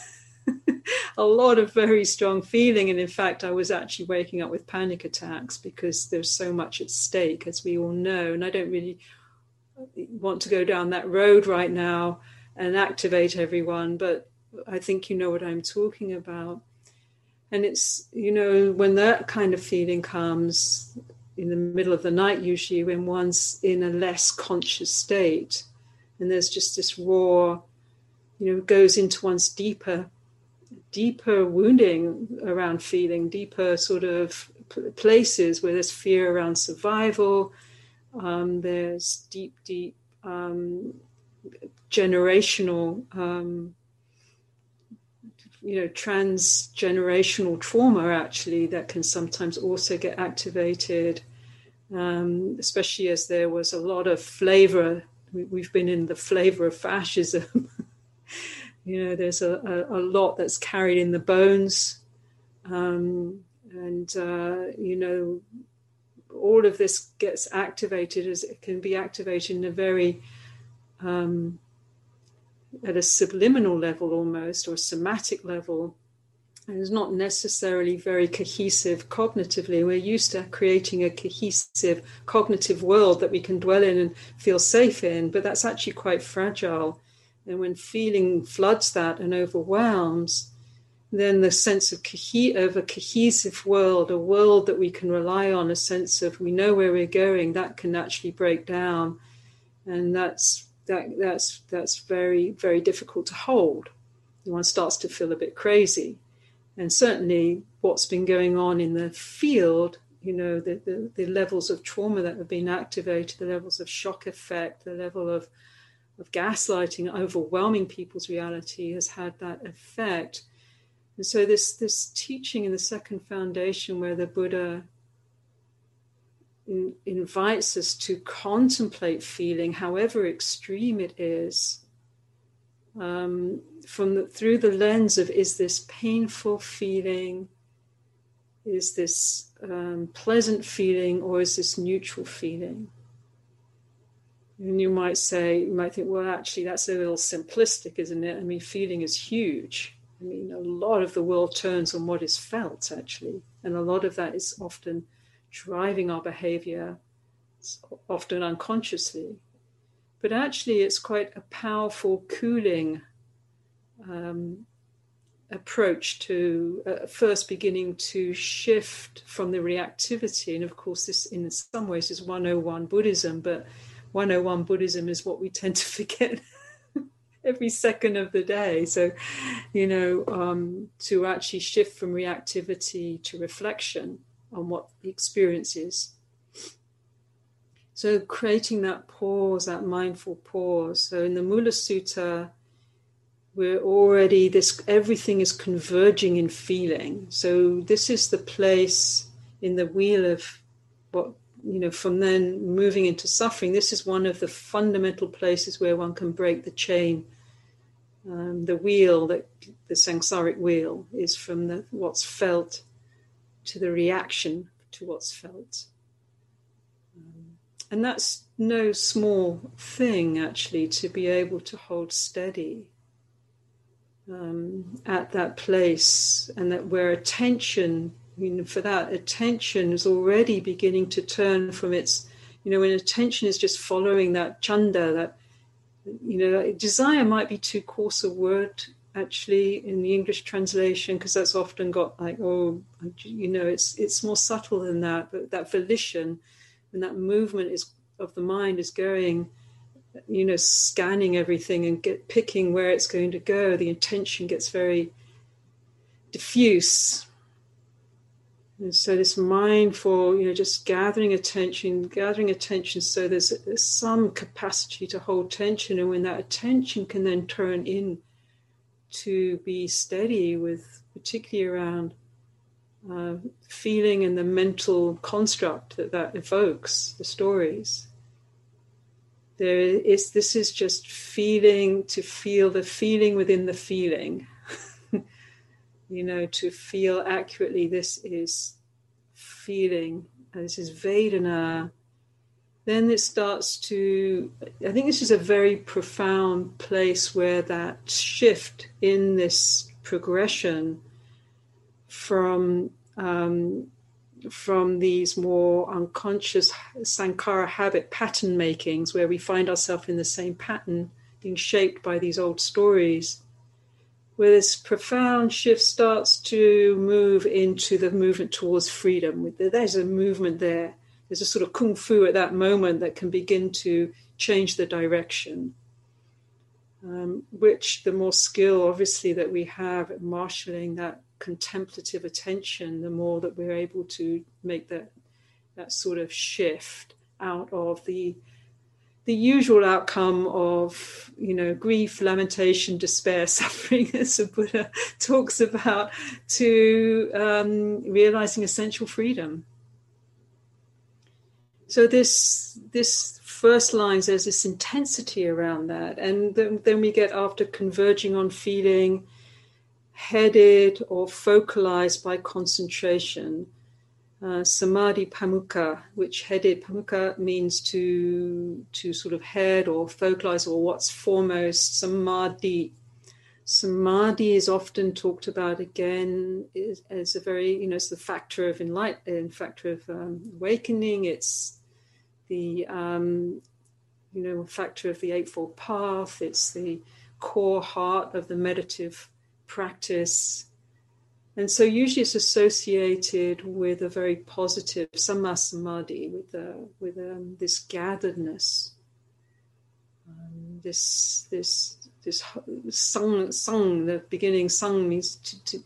a lot of very strong feeling. And in fact, I was actually waking up with panic attacks because there's so much at stake, as we all know. And I don't really want to go down that road right now and activate everyone, but I think you know what I'm talking about. And it's, you know, when that kind of feeling comes in the middle of the night, usually when one's in a less conscious state, and there's just this raw, you know, goes into one's deeper wounding around feeling, deeper sort of places where there's fear around survival, there's deep generational you know, transgenerational trauma, actually, that can sometimes also get activated, especially as there was a lot of flavor. We've been in the flavor of fascism. You know, there's a lot that's carried in the bones. You know, all of this gets activated, as it can be activated in a very at a subliminal level almost, or a somatic level, and is not necessarily very cohesive cognitively. We're used to creating a cohesive cognitive world that we can dwell in and feel safe in, but that's actually quite fragile. And when feeling floods that and overwhelms, then the sense of a cohesive world, a world that we can rely on, a sense of we know where we're going, that can actually break down. And that's very, very difficult to hold. One starts to feel a bit crazy. And certainly what's been going on in the field, you know, the levels of trauma that have been activated, the levels of shock effect, the level of gaslighting, overwhelming people's reality has had that effect. And so this teaching in the second foundation, where the Buddha invites us to contemplate feeling, however extreme it is, through the lens of, is this painful feeling, is this pleasant feeling, or is this neutral feeling? And you might think, well, actually, that's a little simplistic, isn't it? I mean, feeling is huge. I mean, a lot of the world turns on what is felt, actually, and a lot of that is often driving our behavior, often unconsciously. But actually, it's quite a powerful cooling approach to first beginning to shift from the reactivity. And of course, this in some ways is 101 Buddhism, but 101 Buddhism is what we tend to forget every second of the day. So, to actually shift from reactivity to reflection on what the experience is. So creating that pause, that mindful pause. So in the Mula Sutta, we're already, everything is converging in feeling. So this is the place in the wheel of what, from then moving into suffering. This is one of the fundamental places where one can break the chain. The wheel, the samsaric wheel, is from what's felt to the reaction to what's felt. And that's no small thing, actually, to be able to hold steady at that place, and that where attention, for that attention is already beginning to turn from its, when attention is just following that chanda, that, desire might be too coarse a word, actually, in the English translation, because that's often got like, it's more subtle than that, but that volition and that movement of the mind is going, scanning everything and picking where it's going to go. The intention gets very diffuse. And so this mindful, just gathering attention, so there's some capacity to hold tension. And when that attention can then turn in to be steady with, particularly around feeling and the mental construct that evokes, the stories. This is just feeling, to feel the feeling within the feeling. To feel accurately, this is feeling, this is Vedana. Then it starts to, I think this is a very profound place where that shift in this progression from these more unconscious sankhara habit pattern makings, where we find ourselves in the same pattern being shaped by these old stories, where this profound shift starts to move into the movement towards freedom. There's a movement there. There's a sort of kung fu at that moment that can begin to change the direction, which the more skill, obviously, that we have at marshalling that contemplative attention, the more that we're able to make that sort of shift out of the usual outcome of, grief, lamentation, despair, suffering, as the Buddha talks about, to realizing essential freedom. So this first lines, there's this intensity around that, and then we get, after converging on feeling, headed or focalized by concentration, samadhi pamukha, which headed, pamukha means to sort of head or focalize, or what's foremost. Samadhi is often talked about again as a very, it's the factor of awakening. It's the factor of the Eightfold Path. It's the core heart of the meditative practice. And so usually it's associated with a very positive samma samadhi, with this gatheredness, this sang, the beginning sang means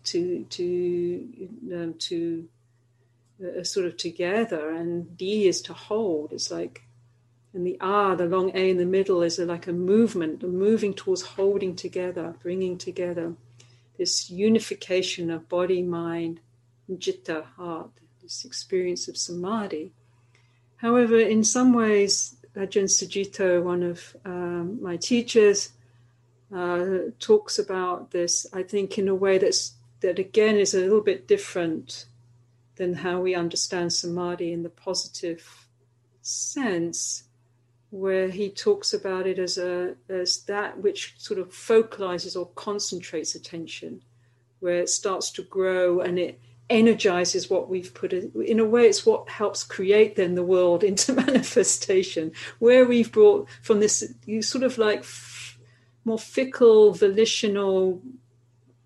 to sort of together, and di is to hold. It's like, and the the long a in the middle, is like a movement, moving towards holding together, bringing together. This unification of body, mind, and citta, heart, this experience of samadhi. However, in some ways, Ajahn Sucitto, one of my teachers, talks about this, I think, in a way that again is a little bit different than how we understand samadhi in the positive sense, where he talks about it as that which sort of focalizes or concentrates attention, where it starts to grow and it energizes what we've put in a way. It's what helps create then the world into manifestation, where we've brought from this you sort of like more fickle, volitional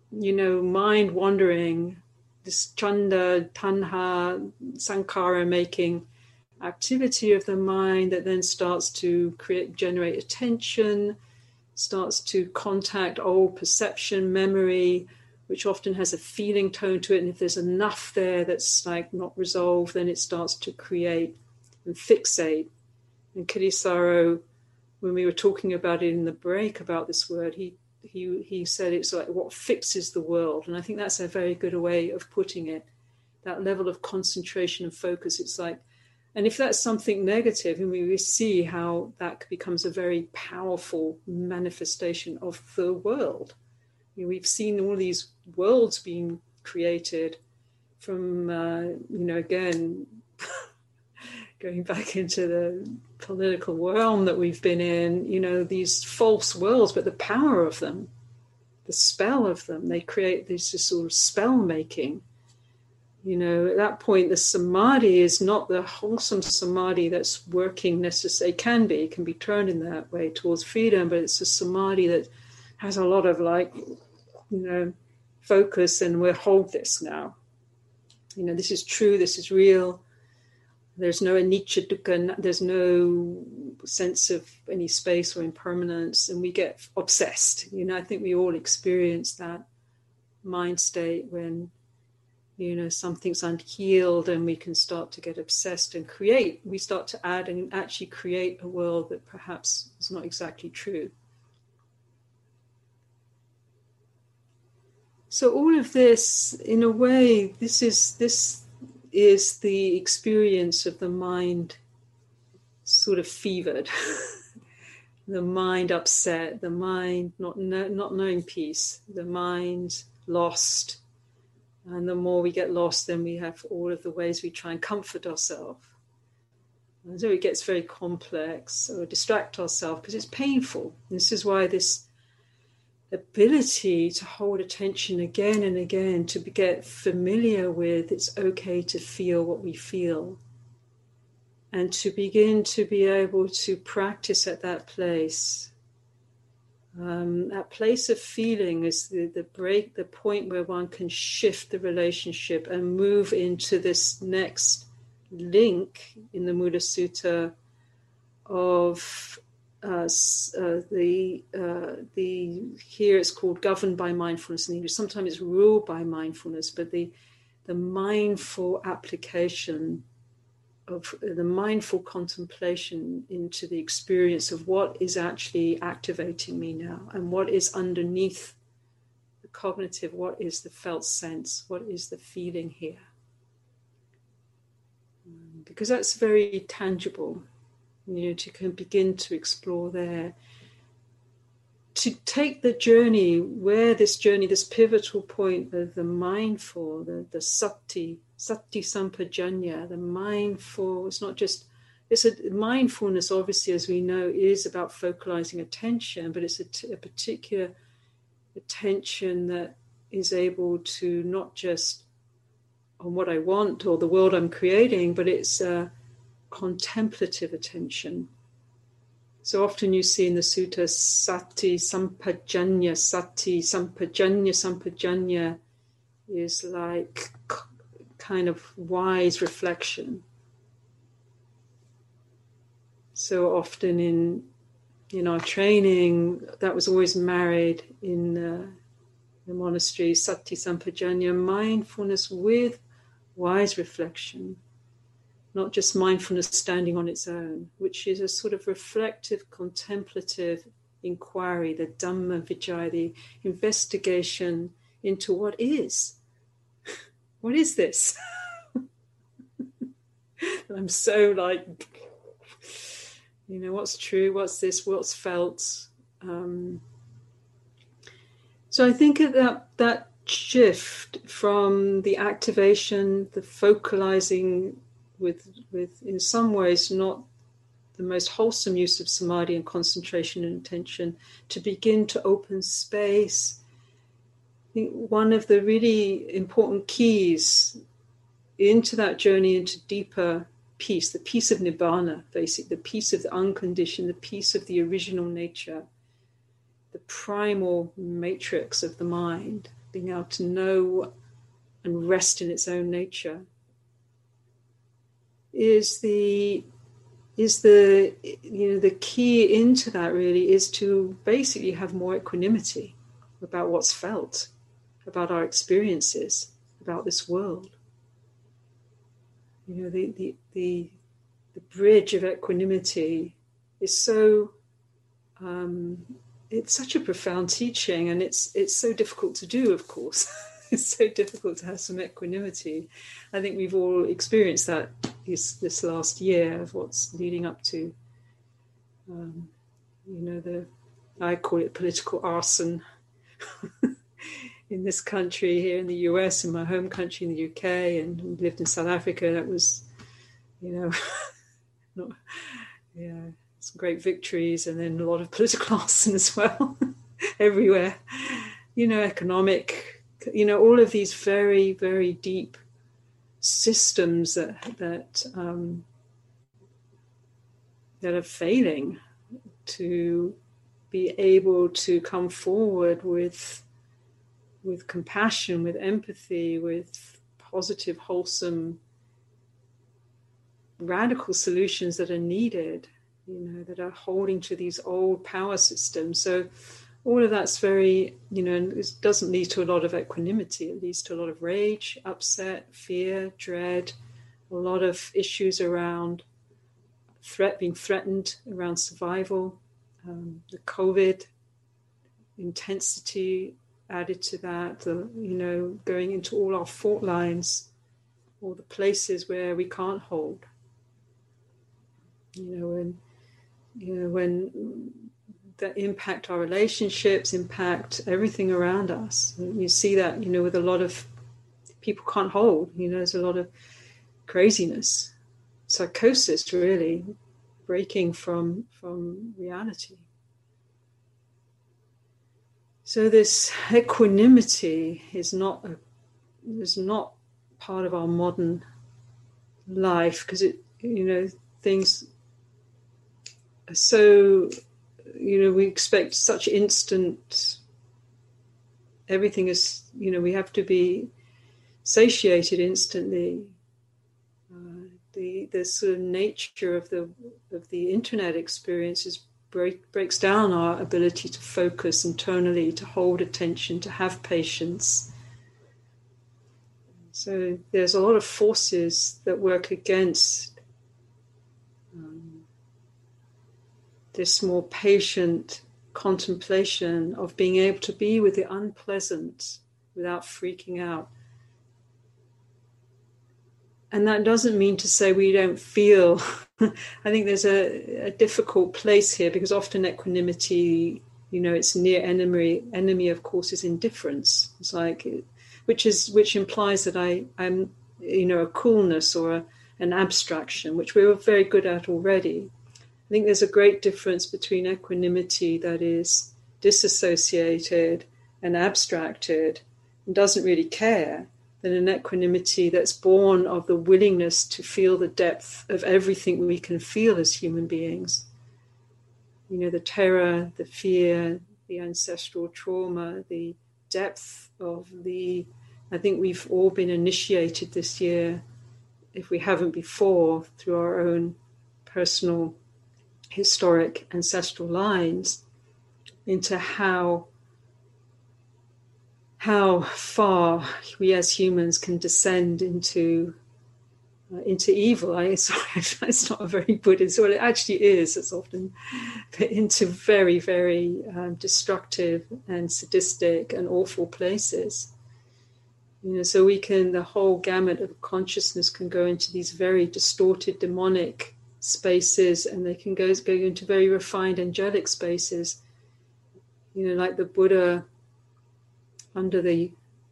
mind wandering, this chanda, tanha, sankara making activity of the mind that then starts to generate attention, starts to contact old perception, memory, which often has a feeling tone to it. And if there's enough there that's like not resolved, then it starts to create and fixate. And Kittisaro, when we were talking about it in the break about this word, he said it's like what fixes the world. And I think that's a very good way of putting it. That level of concentration and focus, it's like, and if that's something negative, and we see how that becomes a very powerful manifestation of the world. We've seen all these worlds being created from, again, going back into the political realm that we've been in, these false worlds, but the power of them, the spell of them, they create this sort of spell making. At that point, the samadhi is not the wholesome samadhi that's working necessarily. It can be turned in that way towards freedom, but it's a samadhi that has a lot of focus, and we'll hold this now. This is true, this is real. There's no anicca dukkha, there's no sense of any space or impermanence, and we get obsessed. I think we all experience that mind state when something's unhealed, and we can start to get obsessed and we start to add and actually create a world that perhaps is not exactly true. So all of this, in a way, this is the experience of the mind sort of fevered, the mind upset, the mind not knowing peace, the mind lost. And the more we get lost, then we have all of the ways we try and comfort ourselves. And so it gets very complex, or distract ourselves because it's painful. And this is why this ability to hold attention again and again, to get familiar with it's okay to feel what we feel, and to begin to be able to practice at that place. That place of feeling is the point where one can shift the relationship and move into this next link in the Mula Sutta of here it's called governed by mindfulness in English. Sometimes it's ruled by mindfulness, but the mindful application of the mindful contemplation into the experience of what is actually activating me now, and what is underneath the cognitive, what is the felt sense, what is the feeling here. Because that's very tangible, to begin to explore there. To take the journey, this pivotal point of the mindful, the sati sampajanya, the mindful, mindfulness obviously, as we know, is about focalizing attention, but it's a particular attention that is able to not just on what I want or the world I'm creating, but it's a contemplative attention. So often you see in the sutta, sati sampajanya is like kind of wise reflection. So often in our training, that was always married in the monastery, sati sampajanya, mindfulness with wise reflection. Not just mindfulness standing on its own, which is a sort of reflective, contemplative inquiry, the Dhamma Vicaya, the investigation into what is. What is this? I'm so what's true, what's this, what's felt. So I think that shift from the activation, the focalizing, with in some ways not the most wholesome use of samadhi and concentration and attention, to begin to open space. I think one of the really important keys into that journey into deeper peace, the peace of nibbana, basically, the peace of the unconditioned, the peace of the original nature, the primal matrix of the mind, being able to know and rest in its own nature, is the key into that really is to basically have more equanimity about what's felt, about our experiences, about this world. The bridge of equanimity is so it's such a profound teaching, and it's so difficult to do, of course. It's so difficult to have some equanimity. I think we've all experienced that this last year of what's leading up to, I call it political arson in this country, here in the US, in my home country in the UK, and lived in South Africa. That was, some great victories, and then a lot of political arson as well, everywhere. Economic. All of these very, very deep systems that are failing to be able to come forward with compassion, with empathy, with positive, wholesome, radical solutions that are needed, that are holding to these old power systems. So all of that's very, it doesn't lead to a lot of equanimity. It leads to a lot of rage, upset, fear, dread, a lot of issues around being threatened, around survival, the COVID intensity added to that, going into all our fault lines, all the places where we can't hold. When that impact our relationships, impact everything around us. You see that, with a lot of people can't hold, there's a lot of craziness, psychosis, really, breaking from reality. So this equanimity is not part of our modern life, because things are so, we expect such instant, everything is, we have to be satiated instantly. The sort of nature of the internet experience breaks down our ability to focus internally, to hold attention, to have patience. So there's a lot of forces that work against this more patient contemplation of being able to be with the unpleasant without freaking out. And that doesn't mean to say we don't feel. I think there's a difficult place here, because often equanimity, its near enemy, of course, is indifference. It's like, which implies that I'm a coolness or an abstraction, which we're very good at already. I think there's a great difference between equanimity that is disassociated and abstracted and doesn't really care, than an equanimity that's born of the willingness to feel the depth of everything we can feel as human beings. The terror, the fear, the ancestral trauma, the depth of I think we've all been initiated this year, if we haven't before, through our own personal historic ancestral lines, into how far we as humans can descend into evil. It's not a very Buddhist, well, it actually is. It's often into very, very destructive and sadistic and awful places. So the whole gamut of consciousness can go into these very distorted demonic spaces, and they can go into very refined angelic spaces. Like the Buddha under the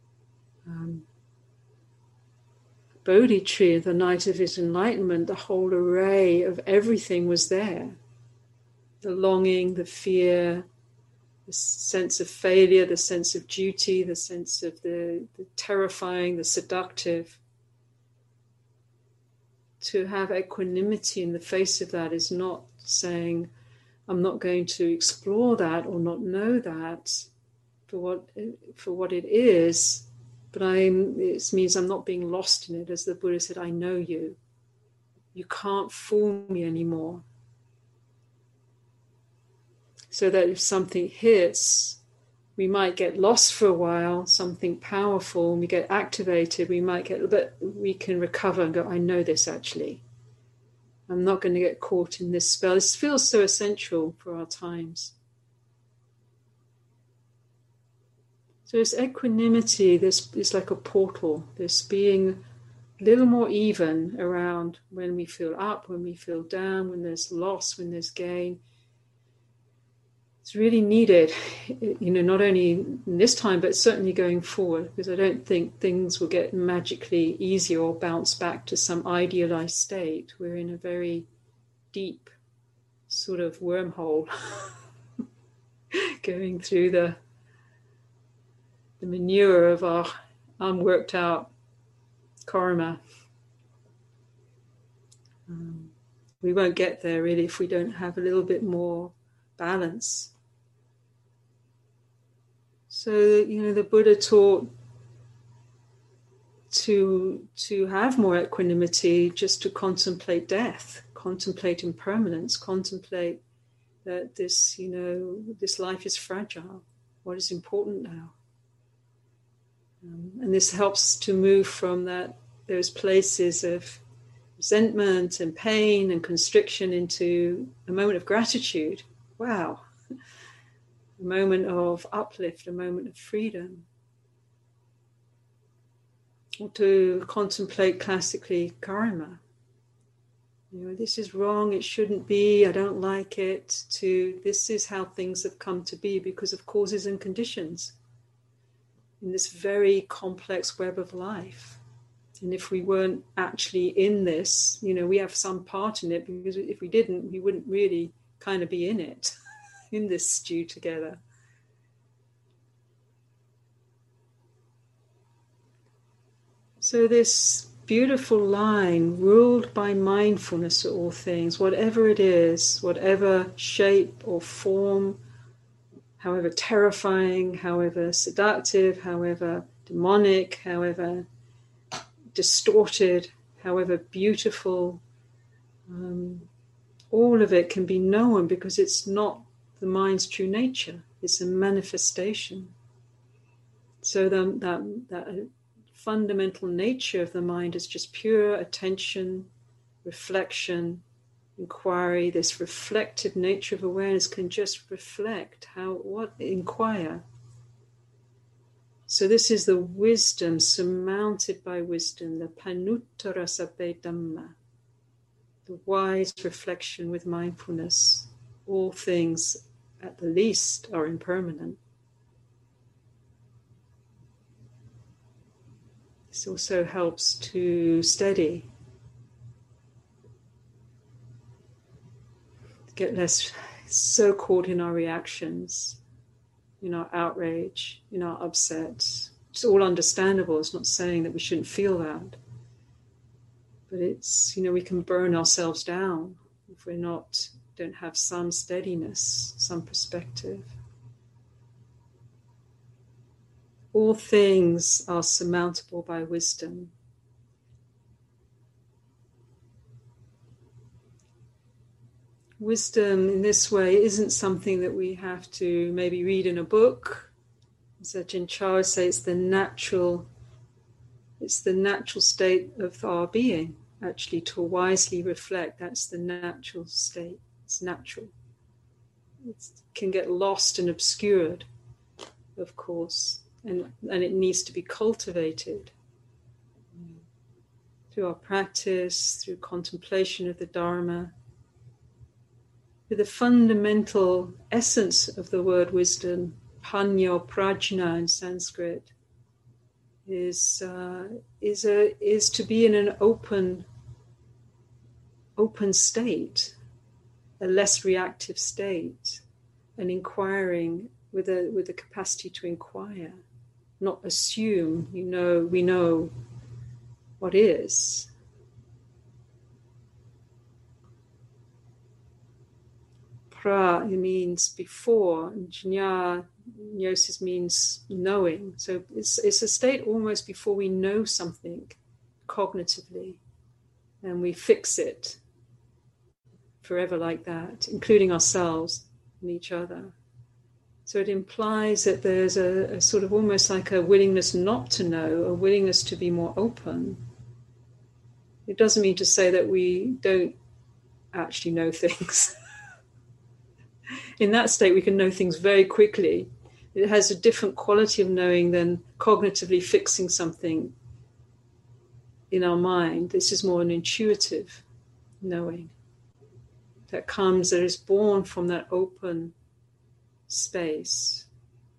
Bodhi tree, the night of his enlightenment, the whole array of everything was there. The longing, the fear, the sense of failure, the sense of duty, the sense of the terrifying, the seductive. To have equanimity in the face of that is not saying, I'm not going to explore that or not know that. for what it is, but it means I'm not being lost in it. As the Buddha said, I know you. You can't fool me anymore. So that if something hits, we might get lost for a while, something powerful, and we get activated, but we can recover and go, I know this actually. I'm not going to get caught in this spell. This feels so essential for our times. So this equanimity, this is like a portal, this being a little more even around when we feel up, when we feel down, when there's loss, when there's gain. It's really needed, not only in this time, but certainly going forward, because I don't think things will get magically easier or bounce back to some idealized state. We're in a very deep sort of wormhole going through the manure of our unworked out karma. We won't get there really if we don't have a little bit more balance. So, the Buddha taught to have more equanimity, just to contemplate death, contemplate impermanence, contemplate that this life is fragile. What is important now? And this helps to move from those places of resentment and pain and constriction into a moment of gratitude. Wow. A moment of uplift, a moment of freedom. Or to contemplate classically karma. This is wrong, it shouldn't be, I don't like it, to this is how things have come to be because of causes and conditions in this very complex web of life. And if we weren't actually in this, we have some part in it, because if we didn't, we wouldn't really kind of be in it, in this stew together. So this beautiful line, ruled by mindfulness of all things, whatever it is, whatever shape or form, however terrifying, however seductive, however demonic, however distorted, however beautiful, all of it can be known because it's not the mind's true nature. It's a manifestation. So that fundamental nature of the mind is just pure attention, reflection, inquiry. This reflective nature of awareness can just reflect, inquire. So this is the wisdom surmounted by wisdom, the panuttara sabbe dhamma, the wise reflection with mindfulness. All things, at the least, are impermanent. This also helps to steady, get less so caught in our reactions, in our outrage, in our upset. It's all understandable. It's not saying that we shouldn't feel that. But it's, we can burn ourselves down if we don't have some steadiness, some perspective. All things are surmountable by wisdom. Wisdom in this way isn't something that we have to maybe read in a book. As Ajahn Chah says, it's the natural state of our being, actually, to wisely reflect. That's the natural state. It's natural. It can get lost and obscured, of course. And it needs to be cultivated through our practice, through contemplation of the Dharma. With the fundamental essence of the word wisdom, panya prajna in Sanskrit, is to be in an open state, a less reactive state, an inquiring with a capacity to inquire. Not assume, we know what is. Pra, it means before, and jñā, gnosis means knowing. So it's a state almost before we know something cognitively, and we fix it forever like that, including ourselves and each other. So it implies that there's a sort of almost like a willingness not to know, a willingness to be more open. It doesn't mean to say that we don't actually know things. In that state, we can know things very quickly. It has a different quality of knowing than cognitively fixing something in our mind. This is more an intuitive knowing that comes, that is born from that open space,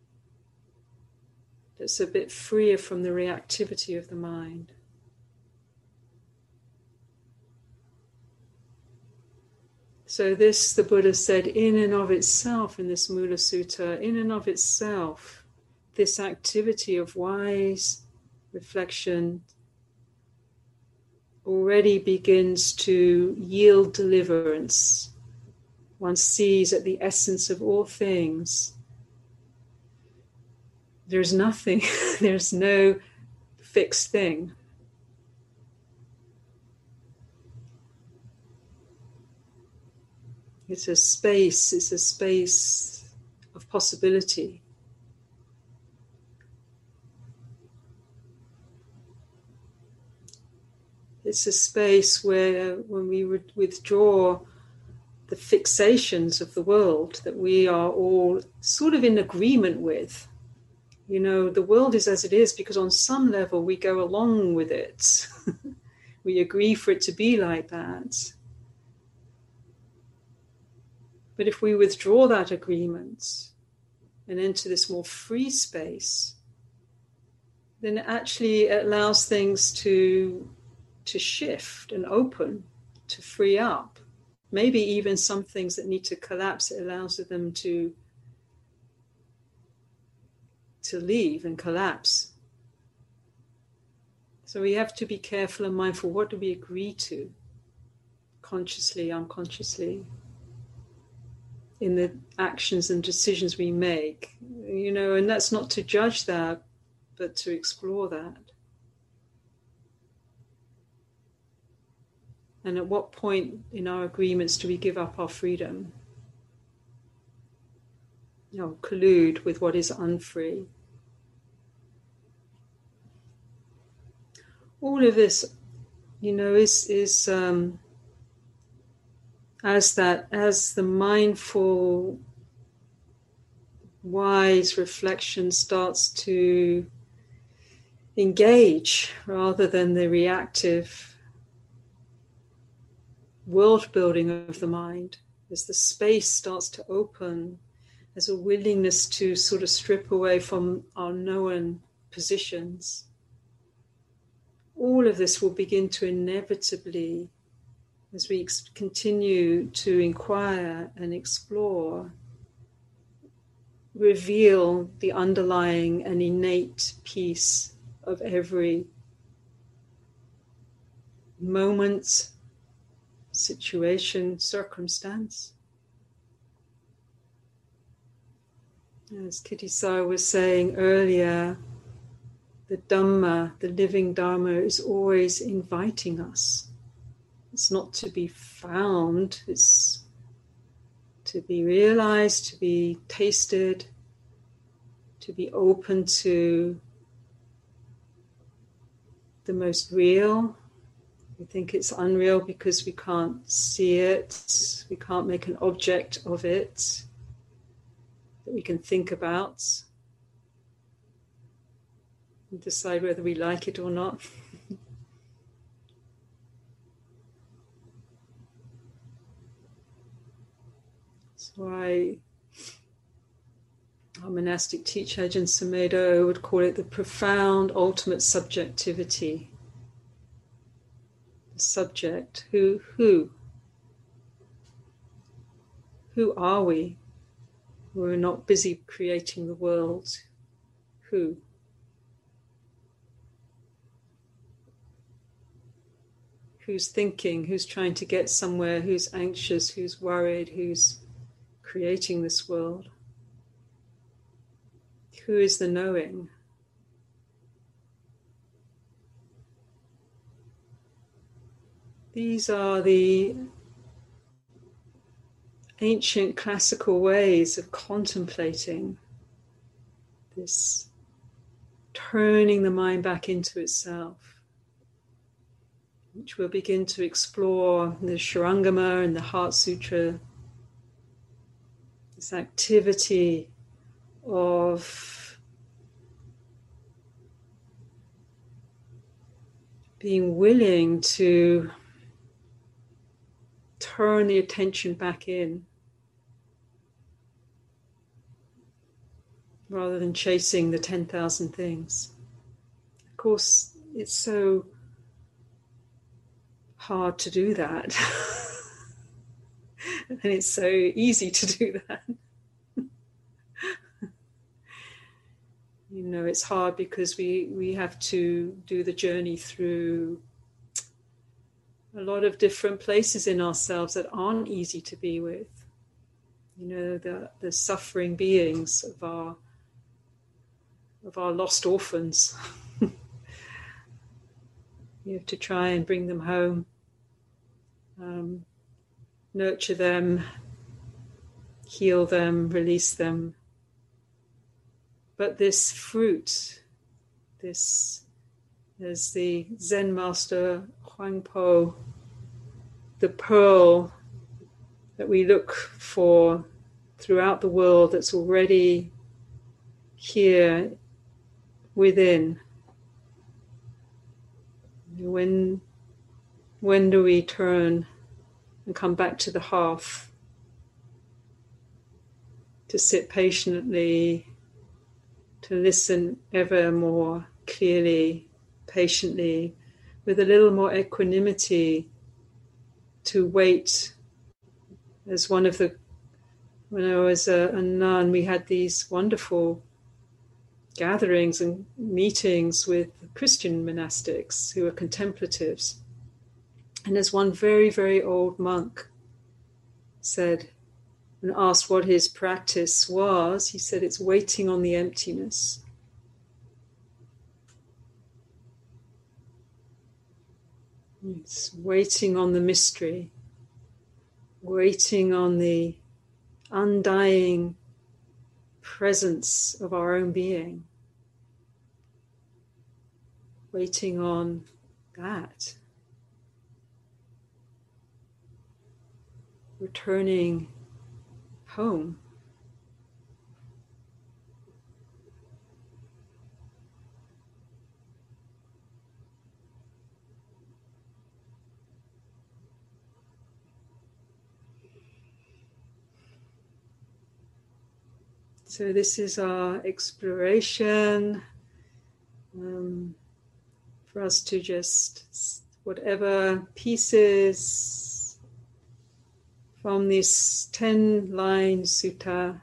that's a bit freer from the reactivity of the mind. So this, the Buddha said, in and of itself, in this Mula Sutta, in and of itself, this activity of wise reflection already begins to yield deliverance. One sees at the essence of all things, there's nothing, there's no fixed thing. It's a space of possibility. It's a space where, when we withdraw the fixations of the world that we are all sort of in agreement with. You know, the world is as it is because on some level we go along with it. We agree for it to be like that. But if we withdraw that agreement and enter this more free space, then actually it allows things to shift and open, to free up. Maybe even some things that need to collapse, it allows them to leave and collapse. So we have to be careful and mindful. What do we agree to? Consciously, unconsciously, in the actions and decisions we make. You know, and that's not to judge that, but to explore that. And at what point in our agreements do we give up our freedom? You know, collude with what is unfree. All of this, you know, is as the mindful, wise reflection starts to engage rather than the reactive world building of the mind, as the space starts to open, as a willingness to sort of strip away from our known positions, all of this will begin to inevitably, as we continue to inquire and explore, reveal the underlying and innate peace of every moment, situation, circumstance. As Kittisaro was saying earlier, the Dhamma, the living Dharma, is always inviting us. It's not to be found, it's to be realized, to be tasted, to be open to the most real. We think it's unreal because we can't see it, we can't make an object of it that we can think about and decide whether we like it or not. That's why our monastic teacher, Ajahn Sumedho, would call it the profound ultimate subjectivity. The subject, who are we? We're not busy creating the world. Who? Who's thinking, who's trying to get somewhere, who's anxious, who's worried, who's creating this world? Who is the knowing? These are the ancient classical ways of contemplating this, turning the mind back into itself, which we'll begin to explore in the Shurangama and the Heart Sutra. This activity of being willing to turn the attention back in rather than chasing the 10,000 things. Of course, it's so hard to do that. And it's so easy to do that. You know, it's hard because we have to do the journey through a lot of different places in ourselves that aren't easy to be with. You know, the suffering beings of our lost orphans. You have to try and bring them home, nurture them, heal them, release them. But this fruit, this, as the Zen master Huangpo, the pearl that we look for throughout the world that's already here within. When do we turn and come back to the hearth to sit patiently, to listen ever more clearly, patiently, with a little more equanimity, to wait. As when I was a nun, we had these wonderful gatherings and meetings with Christian monastics who were contemplatives. And as one very, very old monk said, and asked what his practice was, he said, it's waiting on the emptiness. It's waiting on the mystery, waiting on the undying presence of our own being, waiting on that, returning home. So this is our exploration, for us to just, whatever pieces from this 10-line sutta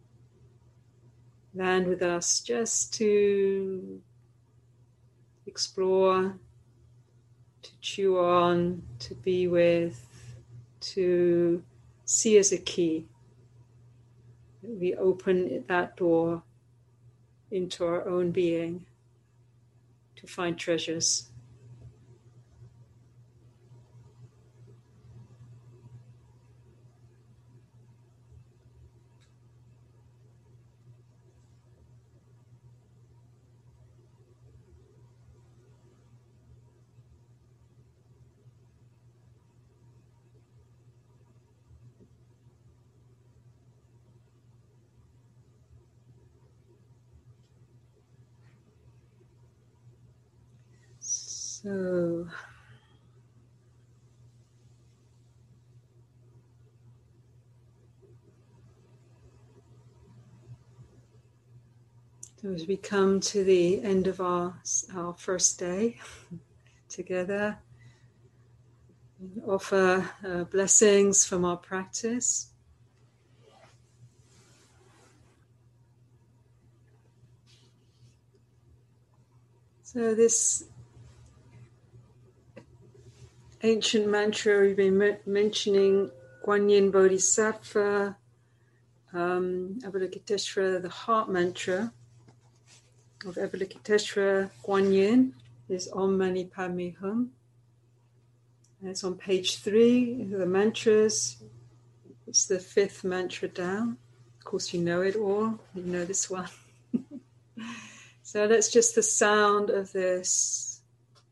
land with us, just to explore, to chew on, to be with, to see as a key. We open that door into our own being to find treasures. So as we come to the end of our first day together, we offer blessings from our practice. So this ancient mantra we've been mentioning, Guanyin Bodhisattva, Avalokiteshvara, the heart mantra. of Avalokiteshvara Guan Yin is Om Mani Padme Hum. And it's on page 3, the mantras. It's the 5th mantra down. Of course, you know it all. You know this one. So that's just the sound of this.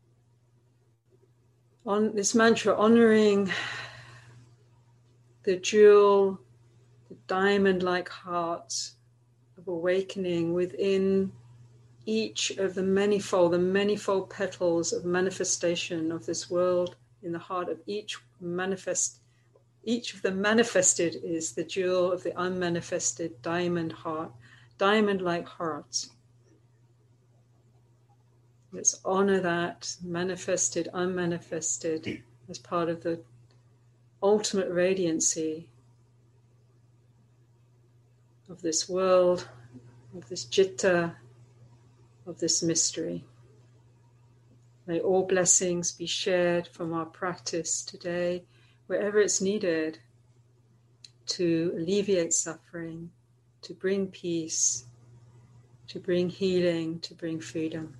On this mantra, honoring the jewel, the diamond-like heart of awakening within each of the manifold petals of manifestation of this world. In the heart of each of the manifested is the jewel of the unmanifested diamond heart, diamond-like hearts. Let's honor that manifested, unmanifested as part of the ultimate radiancy of this world, of this citta, of this mystery. May all blessings be shared from our practice today, wherever it's needed, to alleviate suffering, to bring peace, to bring healing, to bring freedom.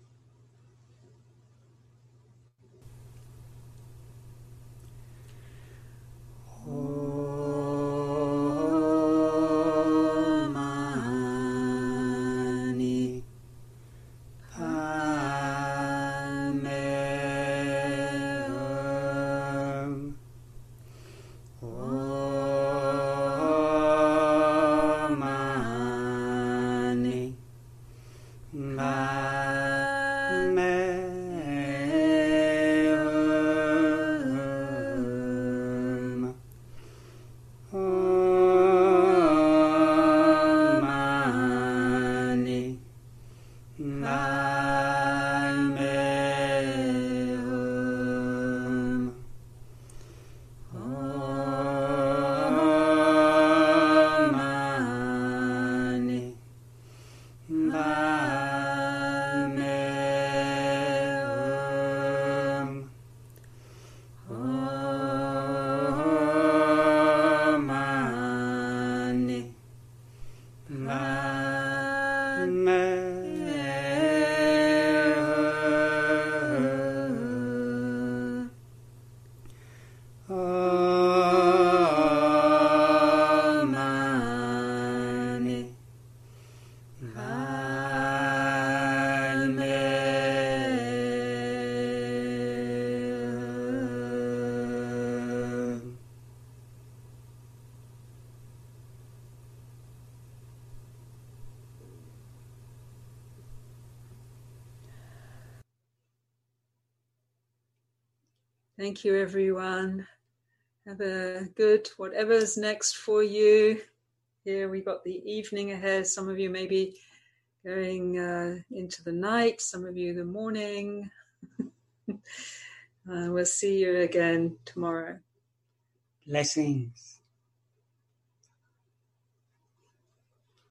Thank you, everyone. Have a good whatever's next for you. Here we got the evening ahead. Some of you may be going into the night, some of you the morning. We'll see you again tomorrow. Blessings.